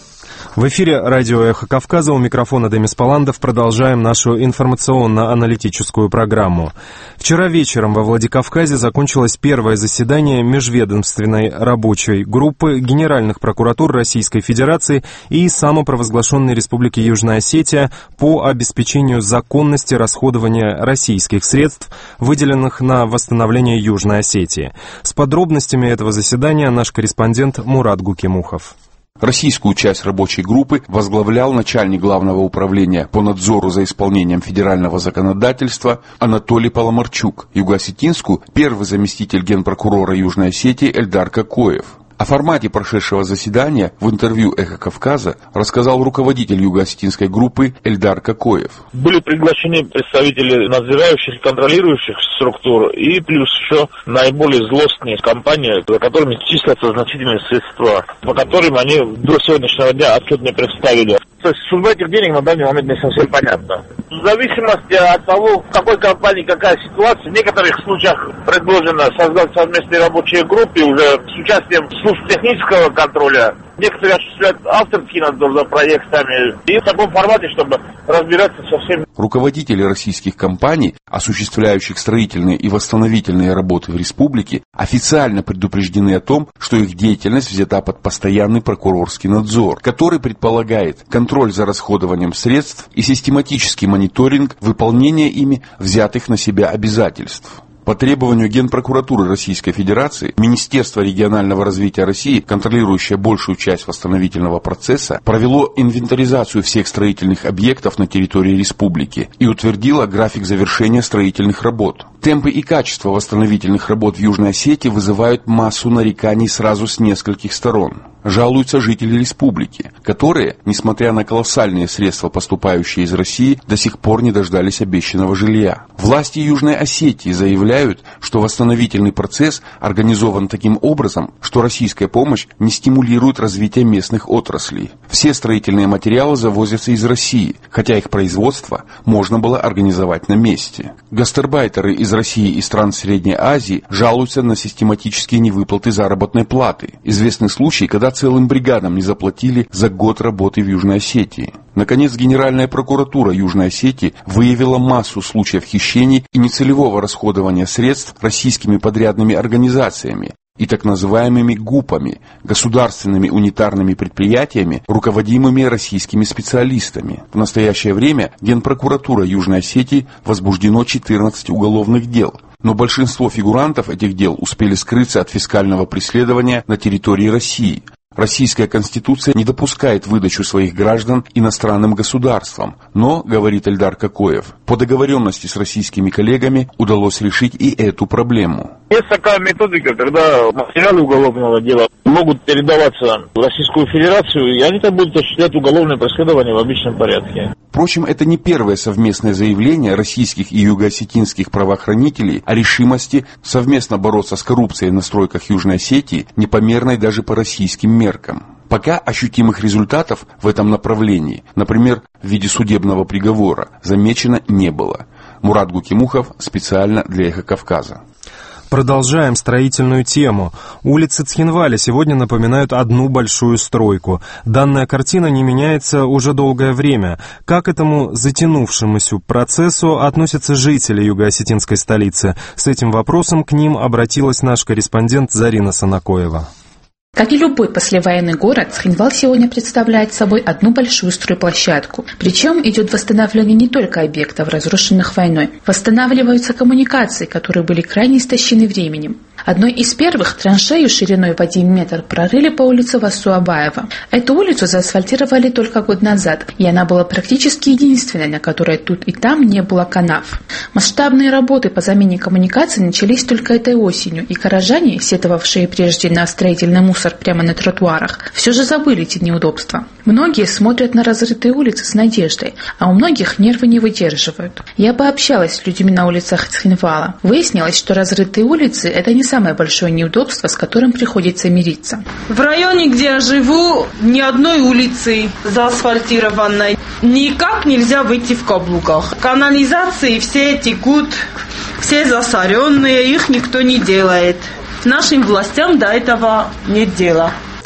В эфире радио «Эхо Кавказа», у микрофона Демис Паландов. Продолжаем нашу информационно-аналитическую программу. Вчера вечером во Владикавказе закончилось первое заседание межведомственной рабочей группы генеральных прокуратур Российской Федерации и самопровозглашенной Республики Южная Осетия по обеспечению законности расходования российских средств, выделенных на восстановление Южной Осетии. С подробностями этого заседания наш корреспондент Мурат Гукимухов. Российскую часть рабочей группы возглавлял начальник Главного управления по надзору за исполнением федерального законодательства Анатолий Паламарчук, юго-осетинскую — первый заместитель генпрокурора Южной Осетии Эльдар Какоев. О формате прошедшего заседания в интервью «Эхо Кавказа» рассказал руководитель юго-осетинской группы Эльдар Какоев. Были приглашены представители надзирающих и контролирующих структур и плюс еще наиболее злостные компании, за которыми числятся значительные средства, по которым они до сегодняшнего дня отчет не представили. То есть судьба этих денег на данный момент не совсем понятна. В зависимости от того, в какой компании какая ситуация, в некоторых случаях предложено создать совместные рабочие группы уже с участием служб технического контроля. Некоторые осуществляют авторский надзор за проектами и в таком формате, чтобы разбираться со всеми. Руководители российских компаний, осуществляющих строительные и восстановительные работы в республике, официально предупреждены о том, что их деятельность взята под постоянный прокурорский надзор, который предполагает контроль за расходованием средств и систематический мониторинг выполнения ими взятых на себя обязательств. По требованию Генпрокуратуры Российской Федерации, Министерство регионального развития России, контролирующее большую часть восстановительного процесса, провело инвентаризацию всех строительных объектов на территории республики и утвердило график завершения строительных работ. Темпы и качество восстановительных работ в Южной Осетии вызывают массу нареканий сразу с нескольких сторон. Жалуются жители республики, которые, несмотря на колоссальные средства, поступающие из России, до сих пор не дождались обещанного жилья. Власти Южной Осетии заявляют, что восстановительный процесс организован таким образом, что российская помощь не стимулирует развитие местных отраслей. Все строительные материалы завозятся из России, хотя их производство можно было организовать на месте. Гастарбайтеры из России и стран Средней Азии жалуются на систематические невыплаты заработной платы. Известны случаи, когда целым бригадам не заплатили за год работы в Южной Осетии. Наконец, Генеральная прокуратура Южной Осетии выявила массу случаев хищений и нецелевого расходования средств российскими подрядными организациями и так называемыми ГУПами, государственными унитарными предприятиями, руководимыми российскими специалистами. В настоящее время Генпрокуратура Южной Осетии возбуждено 14 уголовных дел. Но большинство фигурантов этих дел успели скрыться от фискального преследования на территории России. Российская Конституция не допускает выдачу своих граждан иностранным государствам, но, говорит Эльдар Какоев, по договоренности с российскими коллегами удалось решить и эту проблему. Есть такая методика, когда материалы уголовного дела могут передаваться в Российскую Федерацию, и они там будут осуществлять уголовное преследование в обычном порядке. Впрочем, это не первое совместное заявление российских и юго-осетинских правоохранителей о решимости совместно бороться с коррупцией на стройках Южной Осетии, непомерной даже по российским меркам. Пока ощутимых результатов в этом направлении, например, в виде судебного приговора, замечено не было. Мурат Гукимухов специально для «Эхо Кавказа». Продолжаем строительную тему. Улицы Цхинваля сегодня напоминают одну большую стройку. Данная картина не меняется уже долгое время. Как к этому затянувшемуся процессу относятся жители юго-осетинской столицы? С этим вопросом к ним обратилась наш корреспондент Зарина Санакоева. Как и любой послевоенный город, Цхинвал сегодня представляет собой одну большую стройплощадку. Причем идет восстановление не только объектов, разрушенных войной. Восстанавливаются коммуникации, которые были крайне истощены временем. Одной из первых траншею шириной в 1 метр прорыли по улице Васу-Абаева. Эту улицу заасфальтировали только год назад, и она была практически единственной, на которой тут и там не было канав. Масштабные работы по замене коммуникаций начались только этой осенью, и горожане, сетовавшие прежде на строительный мусор прямо на тротуарах, все же забыли эти неудобства. Многие смотрят на разрытые улицы с надеждой, а у многих нервы не выдерживают. Я пообщалась с людьми на улицах Цхинвала. Выяснилось, что разрытые улицы – это не самое большое неудобство, с которым приходится мириться. В районе, где я живу, ни одной улицы заасфальтированной. Никак нельзя выйти в каблуках. Канализации все текут, все засоренные, их никто не делает. Нашим властям до этого нет дела.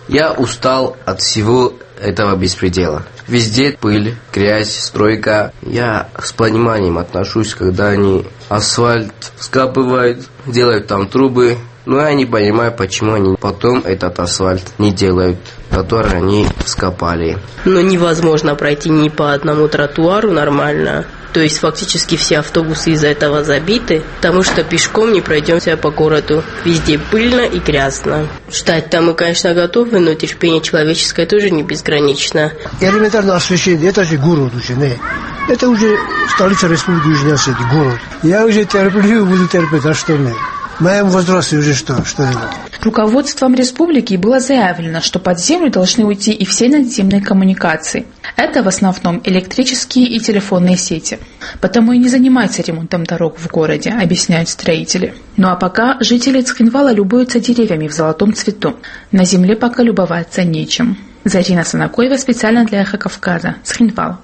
Я устал от всего этого беспредела. Везде пыль, грязь, стройка. Я с пониманием отношусь, когда они асфальт скапывают, делают там трубы. Но я не понимаю, почему они потом этот асфальт не делают, который они скопали. Но невозможно пройти ни по одному тротуару нормально. То есть фактически все автобусы из-за этого забиты, потому что пешком не пройдемся по городу. Везде пыльно и грязно. Ждать-то мы, конечно, готовы, но терпение человеческое тоже не безгранично. Элементарное освещение, это же город уже, не? Это уже столица Республики Южная Осетия, город. Я уже терплю, буду терпеть, а что нет? В моем возрасте уже что делать? Руководством республики было заявлено, что под землю должны уйти и все надземные коммуникации. Это в основном электрические и телефонные сети. Потому и не занимается ремонтом дорог в городе, объясняют строители. Ну а пока жители Цхинвала любуются деревьями в золотом цвету. На земле пока любоваться нечем. Зарина Санакоева специально для Эхо Кавказа, Цхинвал.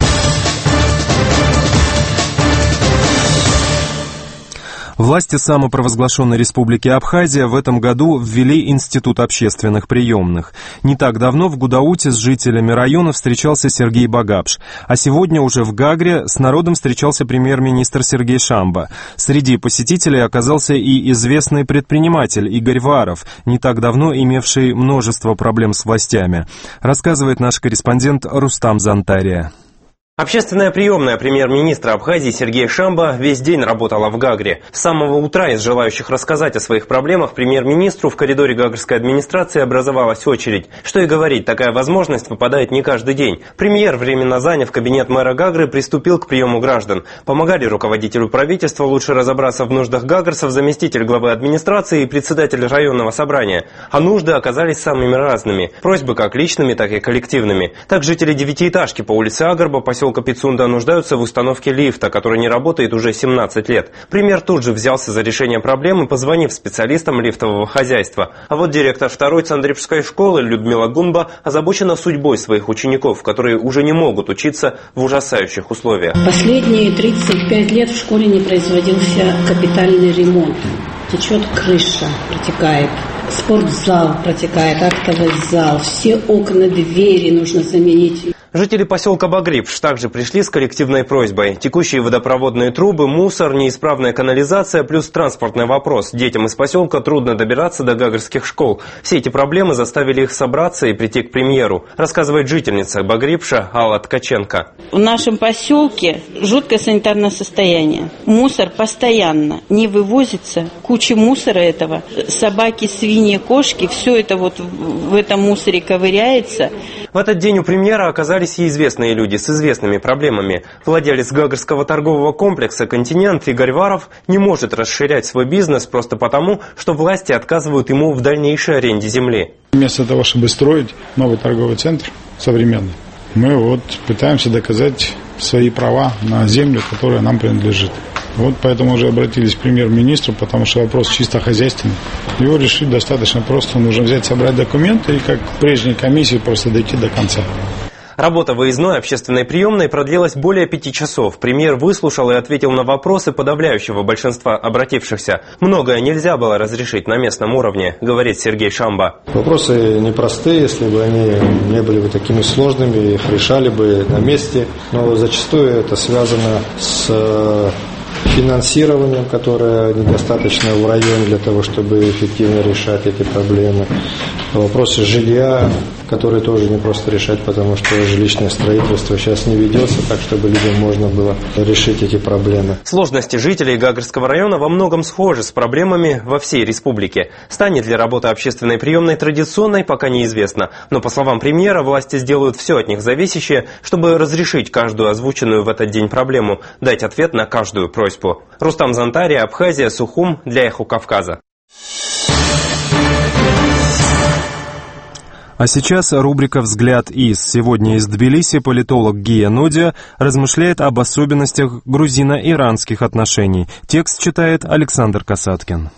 Власти самопровозглашенной республики Абхазия в этом году ввели Институт общественных приемных. Не так давно в Гудауте с жителями района встречался Сергей Багапш. А сегодня уже в Гагре с народом встречался премьер-министр Сергей Шамба. Среди посетителей оказался и известный предприниматель Игорь Варов, не так давно имевший множество проблем с властями. Рассказывает наш корреспондент Рустам Зантария. Общественная приемная премьер-министра Абхазии Сергея Шамба весь день работала в Гагре. С самого утра из желающих рассказать о своих проблемах премьер-министру в коридоре гагрской администрации образовалась очередь. Что и говорить, такая возможность выпадает не каждый день. Премьер, временно заняв кабинет мэра Гагры, приступил к приему граждан. Помогали руководителю правительства лучше разобраться в нуждах гагрцев заместитель главы администрации и председатель районного собрания. А нужды оказались самыми разными. Просьбы как личными, так и коллективными. Так жители девятиэтажки по улице Агарба, поселка Пицунда, нуждаются в установке лифта, который не работает уже 17 лет. Премьер тут же взялся за решение проблемы, позвонив специалистам лифтового хозяйства. А вот директор второй Цандрипской школы Людмила Гунба озабочена судьбой своих учеников, которые уже не могут учиться в ужасающих условиях. Последние 35 лет в школе не производился капитальный ремонт. Течет крыша, протекает. Спортзал протекает, актовый зал. Все окна, двери нужно заменить. Жители поселка Багрипш также пришли с коллективной просьбой. Текущие водопроводные трубы, мусор, неисправная канализация плюс транспортный вопрос. Детям из поселка трудно добираться до гагрских школ. Все эти проблемы заставили их собраться и прийти к премьеру, рассказывает жительница Багрипша Алла Ткаченко. В нашем поселке жуткое санитарное состояние. Мусор постоянно не вывозится. Куча мусора этого. Собаки, свиньи, кошки, все это вот в этом мусоре ковыряется. В этот день у премьера оказались и известные люди с известными проблемами. Владелец гагрского торгового комплекса «Континент» Игорь Варов не может расширять свой бизнес просто потому, что власти отказывают ему в дальнейшей аренде земли. Вместо того, чтобы строить новый торговый центр современный, мы вот пытаемся доказать свои права на землю, которая нам принадлежит. Вот поэтому уже обратились к премьер-министру, потому что вопрос чисто хозяйственный. Его решить достаточно просто. Нужно взять, собрать документы и, как в прежней комиссии, просто дойти до конца. Работа выездной общественной приемной продлилась более 5 часов. Премьер выслушал и ответил на вопросы подавляющего большинства обратившихся. Многое нельзя было разрешить на местном уровне, говорит Сергей Шамба. Вопросы непростые, если бы они не были бы такими сложными, их решали бы на месте. Но зачастую это связано с финансированием, которое недостаточно в районе для того, чтобы эффективно решать эти проблемы. Вопросы жилья, которые тоже не просто решать, потому что жилищное строительство сейчас не ведется так, чтобы людям можно было решить эти проблемы. Сложности жителей Гагрского района во многом схожи с проблемами во всей республике. Станет ли работа общественной приемной традиционной, пока неизвестно. Но, по словам премьера, власти сделают все от них зависящее, чтобы разрешить каждую озвученную в этот день проблему, дать ответ на каждую просьбу. Рустам Зантария, Абхазия, Сухум, для Эхо Кавказа. А сейчас рубрика «Взгляд из». Сегодня из Тбилиси политолог Гия Нодия размышляет об особенностях грузино-иранских отношений. Текст читает Александр Касаткин.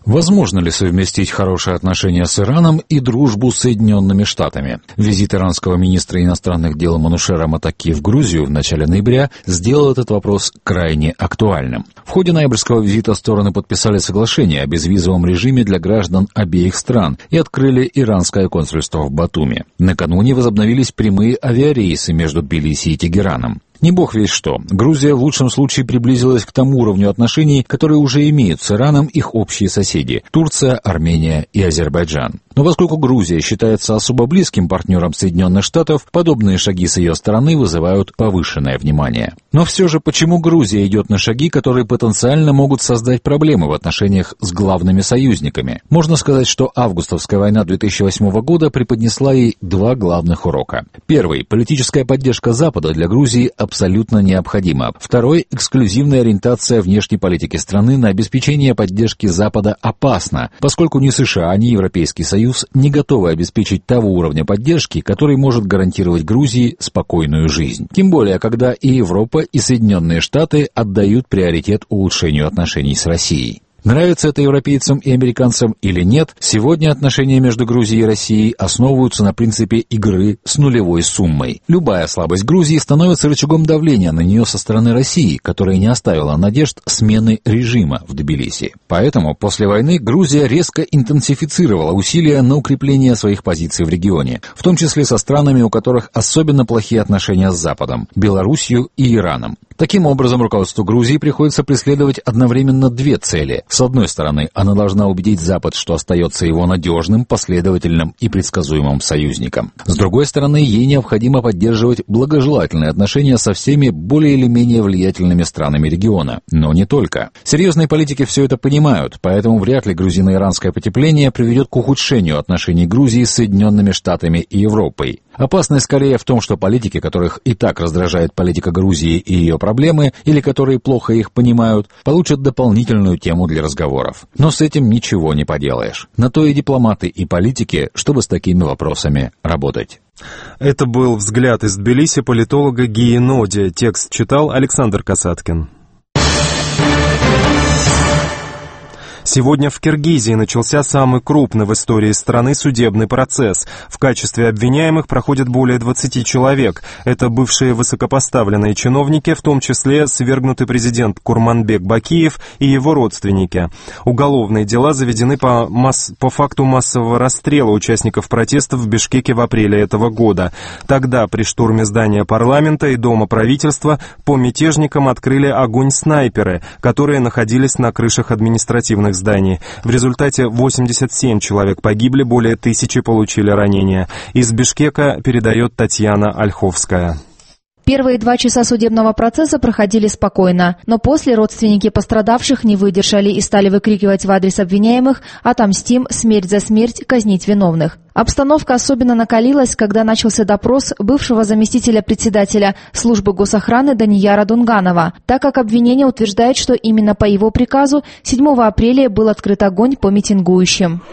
Возможно ли совместить хорошие отношения с Ираном и дружбу с Соединенными Штатами? Визит иранского министра иностранных дел Манушера Матаки в Грузию в начале ноября сделал этот вопрос крайне актуальным. В ходе ноябрьского визита стороны подписали соглашение о безвизовом режиме для граждан обеих стран и открыли иранское консульство в Батуми. Накануне возобновились прямые авиарейсы между Тбилиси и Тегераном. Не бог весть что. Грузия в лучшем случае приблизилась к тому уровню отношений, которые уже имеют с Ираном их общие соседи – Турция, Армения и Азербайджан. Но поскольку Грузия считается особо близким партнером Соединенных Штатов, подобные шаги с ее стороны вызывают повышенное внимание. Но все же, почему Грузия идет на шаги, которые потенциально могут создать проблемы в отношениях с главными союзниками? Можно сказать, что августовская война 2008 года преподнесла ей два главных урока. Первый – политическая поддержка Запада для Грузии абсолютно необходима. Второй – эксклюзивная ориентация внешней политики страны на обеспечение поддержки Запада опасна, поскольку ни США, ни Европейский Союз не готовы обеспечить того уровня поддержки, который может гарантировать Грузии спокойную жизнь. Тем более, когда и Европа, и Соединенные Штаты отдают приоритет улучшению отношений с Россией. Нравится это европейцам и американцам или нет, сегодня отношения между Грузией и Россией основываются на принципе игры с нулевой суммой. Любая слабость Грузии становится рычагом давления на нее со стороны России, которая не оставила надежд смены режима в Тбилиси. Поэтому после войны Грузия резко интенсифицировала усилия на укрепление своих позиций в регионе, в том числе со странами, у которых особенно плохие отношения с Западом – Белоруссией и Ираном. Таким образом, руководству Грузии приходится преследовать одновременно две цели. С одной стороны, она должна убедить Запад, что остается его надежным, последовательным и предсказуемым союзником. С другой стороны, ей необходимо поддерживать благожелательные отношения со всеми более или менее влиятельными странами региона. Но не только. Серьезные политики все это понимают, поэтому вряд ли грузино-иранское потепление приведет к ухудшению отношений Грузии с Соединенными Штатами и Европой. Опасность скорее в том, что политики, которых и так раздражает политика Грузии и ее проблемы, или которые плохо их понимают, получат дополнительную тему для разговоров. Но с этим ничего не поделаешь. На то и дипломаты, и политики, чтобы с такими вопросами работать. Это был взгляд из Тбилиси политолога Гии Ноди. Текст читал Александр Касаткин. Сегодня в Киргизии начался самый крупный в истории страны судебный процесс. В качестве обвиняемых проходит более 20 человек. Это бывшие высокопоставленные чиновники, в том числе свергнутый президент Курманбек Бакиев и его родственники. Уголовные дела заведены по факту массового расстрела участников протестов в Бишкеке в апреле этого года. Тогда при штурме здания парламента и дома правительства по мятежникам открыли огонь снайперы, которые находились на крышах административных зданий. В результате 87 человек погибли, более 1000 получили ранения. Из Бишкека передает Татьяна Ольховская. Первые 2 часа судебного процесса проходили спокойно, но после родственники пострадавших не выдержали и стали выкрикивать в адрес обвиняемых «Отомстим! Смерть за смерть! Казнить виновных!». Обстановка особенно накалилась, когда начался допрос бывшего заместителя председателя службы госохраны Данияра Дунганова, так как обвинение утверждает, что именно по его приказу 7 апреля был открыт огонь по митингующим.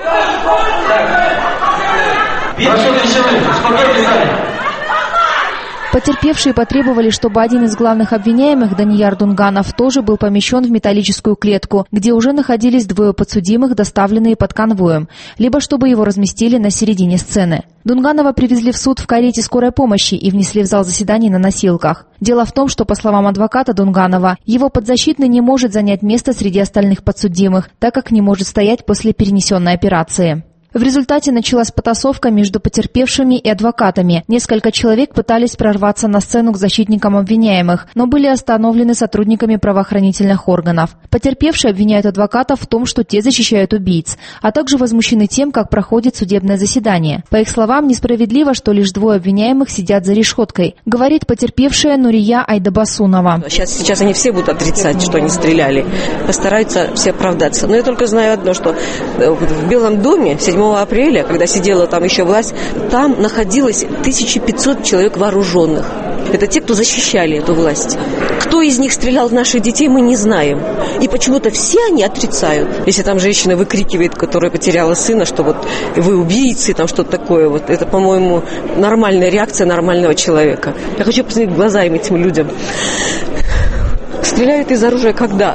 Потерпевшие потребовали, чтобы один из главных обвиняемых, Данияр Дунганов, тоже был помещен в металлическую клетку, где уже находились 2 подсудимых, доставленные под конвоем, либо чтобы его разместили на середине сцены. Дунганова привезли в суд в карете скорой помощи и внесли в зал заседаний на носилках. Дело в том, что, по словам адвоката Дунганова, его подзащитный не может занять место среди остальных подсудимых, так как не может стоять после перенесенной операции. В результате началась потасовка между потерпевшими и адвокатами. Несколько человек пытались прорваться на сцену к защитникам обвиняемых, но были остановлены сотрудниками правоохранительных органов. Потерпевшие обвиняют адвокатов в том, что те защищают убийц, а также возмущены тем, как проходит судебное заседание. По их словам, несправедливо, что лишь 2 обвиняемых сидят за решеткой, говорит потерпевшая Нурия Айдабасунова. Сейчас они все будут отрицать, что они стреляли, постараются все оправдаться. Но я только знаю одно, что в Белом доме 7 апреля, когда сидела там еще власть, там находилось 1500 человек вооруженных. Это те, кто защищали эту власть. Кто из них стрелял в наших детей, мы не знаем. И почему-то все они отрицают. Если там женщина выкрикивает, которая потеряла сына, что вот вы убийцы, там что-то такое, вот это, по-моему, нормальная реакция нормального человека. Я хочу посмотреть в глаза этим людям. Стреляют из оружия когда?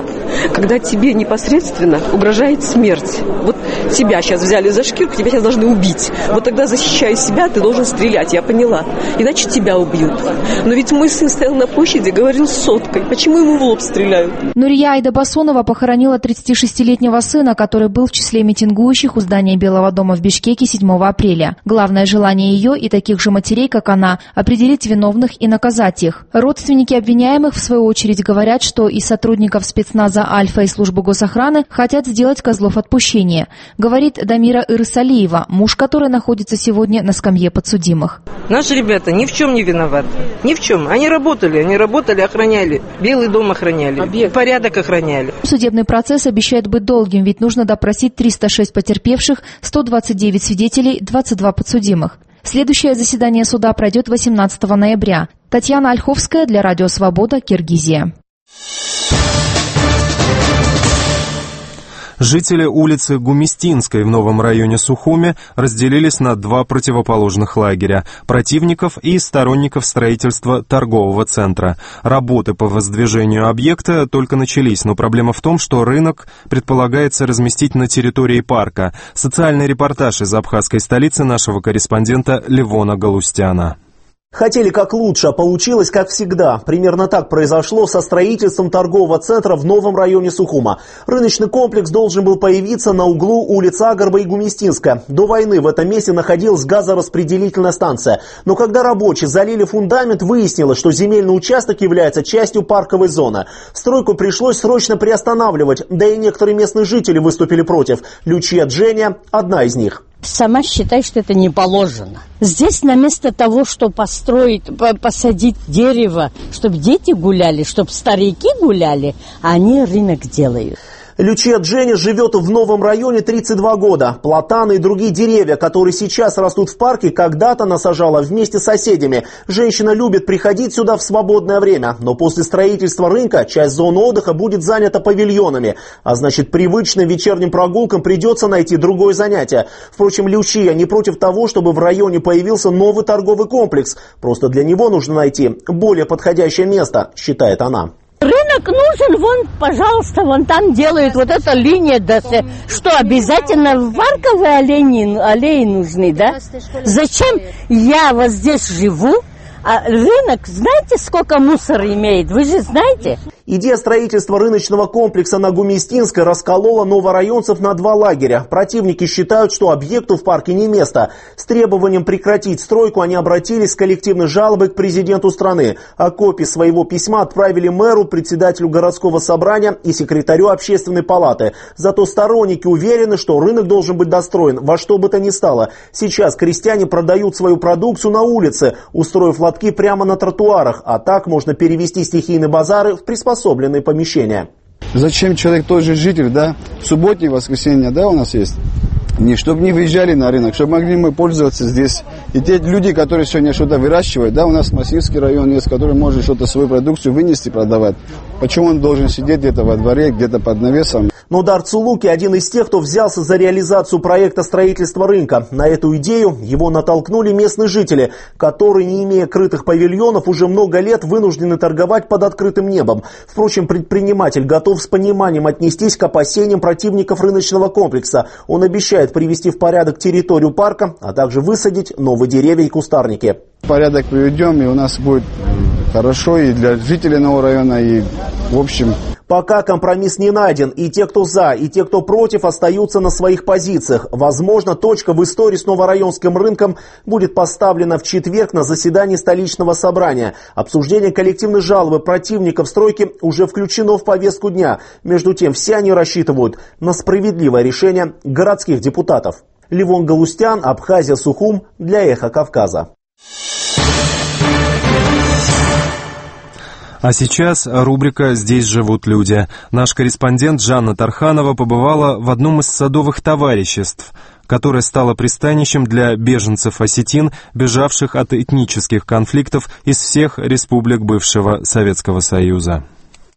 когда тебе непосредственно угрожает смерть. Вот тебя сейчас взяли за шкирку, тебя сейчас должны убить. Вот тогда, защищая себя, ты должен стрелять, я поняла. Иначе тебя убьют. Но ведь мой сын стоял на площади, говорил с соткой. Почему ему в лоб стреляют? Нурия Айдабасонова похоронила 36-летнего сына, который был в числе митингующих у здания Белого дома в Бишкеке 7 апреля. Главное желание ее и таких же матерей, как она, определить виновных и наказать их. Родственники обвиняемых, в свою очередь, говорят, что и сотрудников спецназа «Альфа» и службы госохраны хотят сделать козлов отпущения, говорит Дамира Ирысалиева, муж которой находится сегодня на скамье подсудимых. Наши ребята ни в чем не виноваты. Ни в чем. Они работали, охраняли. Белый дом охраняли, порядок охраняли. Судебный процесс обещает быть долгим, ведь нужно допросить 306 потерпевших, 129 свидетелей, 22 подсудимых. Следующее заседание суда пройдет 18 ноября. Татьяна Ольховская для Радио Свобода, Киргизия. Жители улицы Гумистинской в новом районе Сухуми разделились на два противоположных лагеря – противников и сторонников строительства торгового центра. Работы по воздвижению объекта только начались, но проблема в том, что рынок предполагается разместить на территории парка. Социальный репортаж из абхазской столицы нашего корреспондента Левона Галустяна. Хотели как лучше, а получилось как всегда. Примерно так произошло со строительством торгового центра в новом районе Сухума. Рыночный комплекс должен был появиться на углу улиц Агарба и Гумистинска. До войны в этом месте находилась газораспределительная станция. Но когда рабочие залили фундамент, выяснилось, что земельный участок является частью парковой зоны. Стройку пришлось срочно приостанавливать, да и некоторые местные жители выступили против. Лючия Дженя – одна из них. Сама считаю, что это не положено. Здесь вместо того, чтобы посадить дерево, чтобы дети гуляли, чтобы старики гуляли, они рынок делают. Лючия Дженя живет в новом районе 32 года. Платаны и другие деревья, которые сейчас растут в парке, когда-то насажала вместе с соседями. Женщина любит приходить сюда в свободное время. Но после строительства рынка часть зоны отдыха будет занята павильонами. А значит, привычным вечерним прогулкам придется найти другое занятие. Впрочем, Лючия не против того, чтобы в районе появился новый торговый комплекс. Просто для него нужно найти более подходящее место, считает она. Рынок нужен, вон, пожалуйста, вон там делают вот эта линия. Что, обязательно в парковые аллеи нужны, да? Зачем я вот здесь живу, а рынок, знаете, сколько мусора имеет? Вы же знаете? Идея строительства рыночного комплекса на Гумистинской расколола новорайонцев на два лагеря. Противники считают, что объекту в парке не место. С требованием прекратить стройку они обратились с коллективной жалобой к президенту страны. А копии своего письма отправили мэру, председателю городского собрания и секретарю общественной палаты. Зато сторонники уверены, что рынок должен быть достроен во что бы то ни стало. Сейчас крестьяне продают свою продукцию на улице, устроив лотки прямо на тротуарах. А так можно перевести стихийные базары в приспособленные помещения. Зачем человек тоже житель, да? В субботнее, воскресенье, да, у нас есть? Не, чтобы не выезжали на рынок, чтобы могли мы пользоваться здесь. И те люди, которые сегодня что-то выращивают, да, у нас Масильский район есть, который может что-то, свою продукцию вынести, продавать. Почему он должен сидеть где-то во дворе, где-то под навесом? Но Дарцу Луки один из тех, кто взялся за реализацию проекта строительства рынка. На эту идею его натолкнули местные жители, которые, не имея крытых павильонов, уже много лет вынуждены торговать под открытым небом. Впрочем, предприниматель готов с пониманием отнестись к опасениям противников рыночного комплекса. Он обещает привести в порядок территорию парка, а также высадить новые деревья и кустарники. Порядок приведем, и у нас будет хорошо и для жителей нового района, и в общем... Пока компромисс не найден, и те, кто за, и те, кто против, остаются на своих позициях. Возможно, точка в истории с новорайонским рынком будет поставлена в четверг на заседании столичного собрания. Обсуждение коллективной жалобы противников стройки уже включено в повестку дня. Между тем, все они рассчитывают на справедливое решение городских депутатов. Левон Галустян, Абхазия, Сухум для Эхо Кавказа. А сейчас рубрика «Здесь живут люди». Наш корреспондент Жанна Тарханова побывала в одном из садовых товариществ, которое стало пристанищем для беженцев-осетин, бежавших от этнических конфликтов из всех республик бывшего Советского Союза.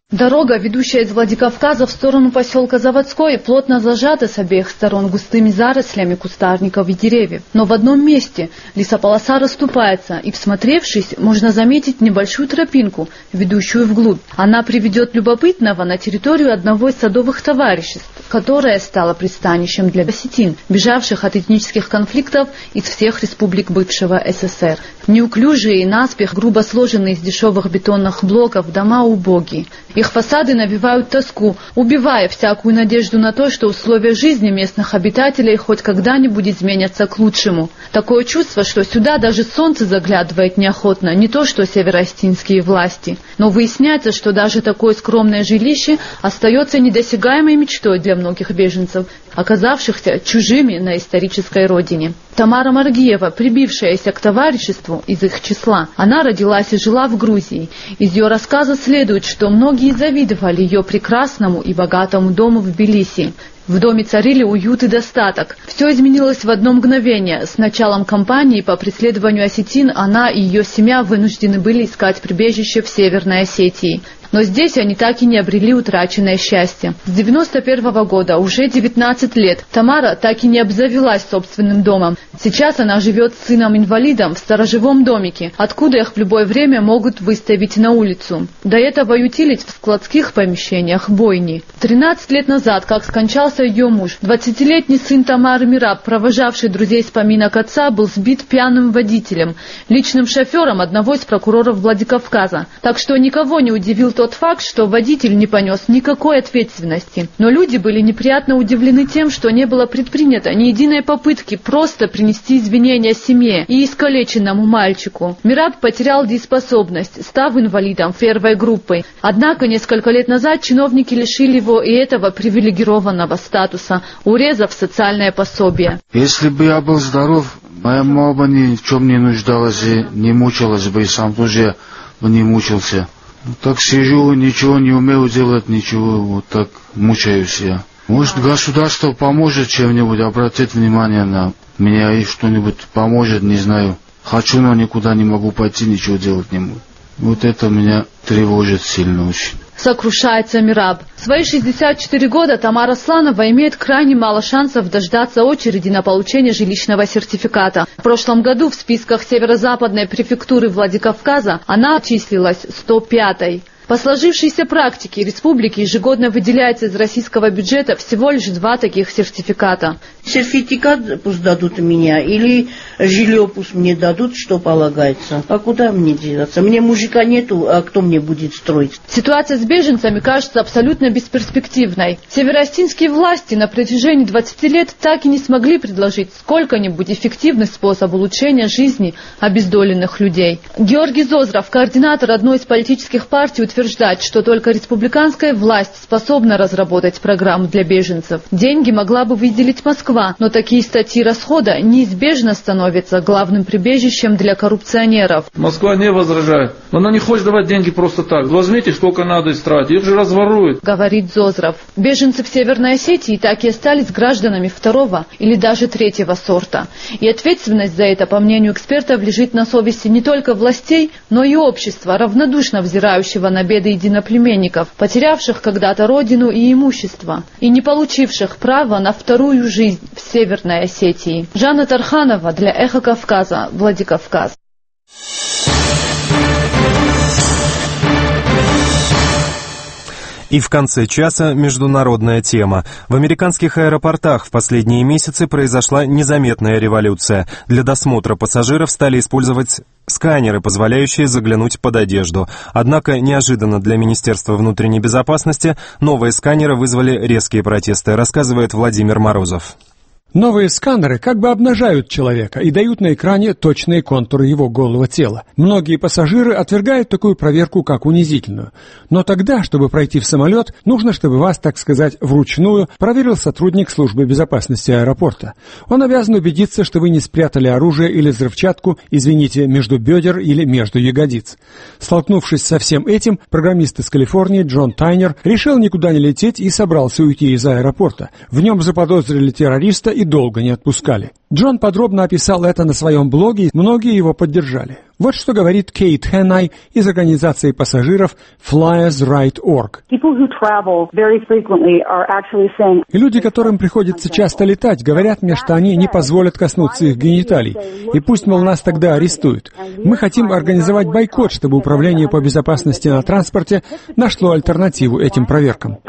Дорога, ведущая из Владикавказа в сторону поселка Заводской, плотно зажата с обеих сторон густыми зарослями кустарников и деревьев. Но в одном месте лесополоса расступается, и, всмотревшись, можно заметить небольшую тропинку, ведущую вглубь. Она приведет любопытного на территорию одного из садовых товариществ, которое стало пристанищем для осетин, бежавших от этнических конфликтов из всех республик бывшего СССР. Неуклюжие и наспех грубо сложенные из дешевых бетонных блоков дома убогие. Их фасады навевают тоску, убивая всякую надежду на то, что условия жизни местных обитателей хоть когда-нибудь изменятся к лучшему. Такое чувство, что сюда даже солнце заглядывает неохотно, не то что североостинские власти. Но выясняется, что даже такое скромное жилище остается недосягаемой мечтой для многих беженцев, оказавшихся чужими на исторической родине. Тамара Маргиева, прибившаяся к товариществу из их числа, она родилась и жила в Грузии. Из ее рассказа следует, что многие завидовали ее прекрасному и богатому дому в Тбилиси. В доме царили уют и достаток. Все изменилось в одно мгновение. С началом кампании по преследованию осетин она и ее семья вынуждены были искать прибежище в Северной Осетии. Но здесь они так и не обрели утраченное счастье. С 1991 года, уже 19 лет, Тамара так и не обзавелась собственным домом. Сейчас она живет с сыном-инвалидом в сторожевом домике, откуда их в любое время могут выставить на улицу. До этого ютились в складских помещениях бойни. 13 лет назад, как скончался ее муж, 20-летний сын Тамары Мираб, провожавший друзей с поминок отца, был сбит пьяным водителем, личным шофером одного из прокуроров Владикавказа. Так что никого не удивил тот факт, что водитель не понес никакой ответственности. Но люди были неприятно удивлены тем, что не было предпринято ни единой попытки просто принести извинения семье и искалеченному мальчику. Мираб потерял дееспособность, став инвалидом первой группы. Однако несколько лет назад чиновники лишили его и этого привилегированного статуса, урезав социальное пособие. Если бы я был здоров, моя мама ни в чем не нуждалась и не мучилась бы, и сам тоже бы не мучился. Так сижу, ничего не умею делать, ничего, вот так мучаюсь я. Может, государство поможет чем-нибудь, обратит внимание на меня и что-нибудь поможет, не знаю. Хочу, но никуда не могу пойти, ничего делать не могу. Вот это меня тревожит сильно очень. Сокрушается Мираб. В свои 64 года Тамара Сланова имеет крайне мало шансов дождаться очереди на получение жилищного сертификата. В прошлом году в списках северо-западной префектуры Владикавказа она числилась 105-й. По сложившейся практике республики ежегодно выделяется из российского бюджета всего лишь 2 таких сертификата. Сертификат пусть дадут меня, или жилье пусть мне дадут, что полагается. А куда мне деваться? Мне мужика нету, а кто мне будет строить? Ситуация с беженцами кажется абсолютно бесперспективной. Североостинские власти на протяжении 20 лет так и не смогли предложить сколько-нибудь эффективный способ улучшения жизни обездоленных людей. Георгий Зозров, координатор одной из политических партий, утверждает, что только республиканская власть способна разработать программу для беженцев. Деньги могла бы выделить Москва, но такие статьи расхода неизбежно становятся главным прибежищем для коррупционеров. Москва не возражает. Она не хочет давать деньги просто так. Возьмите, сколько надо истратить. Их же разворуют. Говорит Зозров. Беженцы в Северной Осетии так и остались гражданами 2-го или даже 3-го сорта. И ответственность за это, по мнению экспертов, лежит на совести не только властей, но и общества, равнодушно взирающего на беды единоплеменников, потерявших когда-то родину и имущество, и не получивших права на вторую жизнь в Северной Осетии. Жанна Тарханова для Эхо Кавказа, Владикавказ. И в конце часа международная тема. В американских аэропортах в последние месяцы произошла незаметная революция. Для досмотра пассажиров стали использовать сканеры, позволяющие заглянуть под одежду. Однако, неожиданно для Министерства внутренней безопасности, новые сканеры вызвали резкие протесты, рассказывает Владимир Морозов. Новые сканеры как бы обнажают человека и дают на экране точные контуры его голого тела. Многие пассажиры отвергают такую проверку как унизительную. Но тогда, чтобы пройти в самолет, нужно, чтобы вас, так сказать, вручную проверил сотрудник службы безопасности аэропорта. Он обязан убедиться, что вы не спрятали оружие или взрывчатку, извините, между бедер или между ягодиц. Столкнувшись со всем этим, программист из Калифорнии Джон Тайнер решил никуда не лететь и собрался уйти из аэропорта. В нем заподозрили террориста и долго не отпускали. Джон подробно описал это на своем блоге, и многие его поддержали. Вот что говорит Кейт Хенай из организации пассажиров FlyersRight.org. Люди, которым приходится часто летать, говорят мне, что они не позволят коснуться их гениталий. И пусть, мол, нас тогда арестуют. Мы хотим организовать бойкот, чтобы Управление по безопасности на транспорте нашло альтернативу этим проверкам.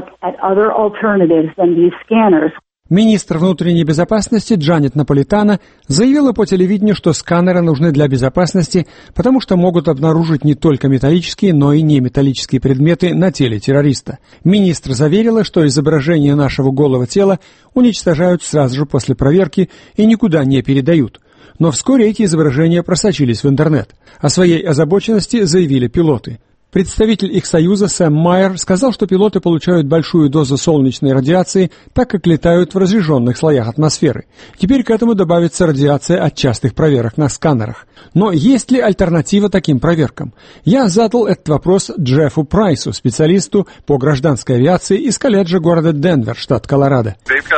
Министр внутренней безопасности Джанет Наполитано заявила по телевидению, что сканеры нужны для безопасности, потому что могут обнаружить не только металлические, но и неметаллические предметы на теле террориста. Министр заверила, что изображения нашего голого тела уничтожают сразу же после проверки и никуда не передают. Но вскоре эти изображения просочились в интернет. О своей озабоченности заявили пилоты. Представитель их союза Сэм Майер сказал, что пилоты получают большую дозу солнечной радиации, так как летают в разреженных слоях атмосферы. Теперь к этому добавится радиация от частых проверок на сканерах. Но есть ли альтернатива таким проверкам? Я задал этот вопрос Джеффу Прайсу, специалисту по гражданской авиации из колледжа города Денвер, штат Колорадо.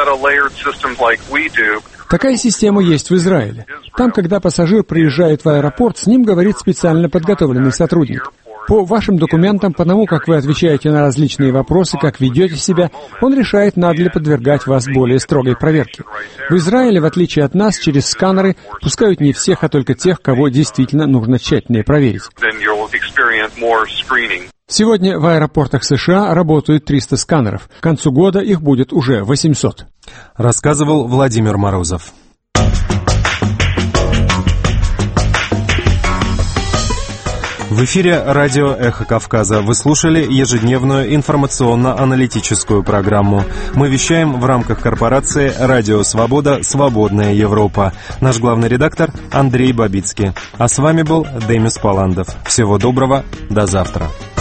Такая система есть в Израиле. Там, когда пассажир приезжает в аэропорт, с ним говорит специально подготовленный сотрудник. По вашим документам, потому как вы отвечаете на различные вопросы, как ведете себя, он решает, надо ли подвергать вас более строгой проверке. В Израиле, в отличие от нас, через сканеры пускают не всех, а только тех, кого действительно нужно тщательнее проверить. Сегодня в аэропортах США работают 300 сканеров. К концу года их будет уже 800. Рассказывал Владимир Морозов. В эфире радио «Эхо Кавказа». Вы слушали ежедневную информационно-аналитическую программу. Мы вещаем в рамках корпорации «Радио Свобода. Свободная Европа». Наш главный редактор Андрей Бабицкий. А с вами был Демис Паландов. Всего доброго. До завтра.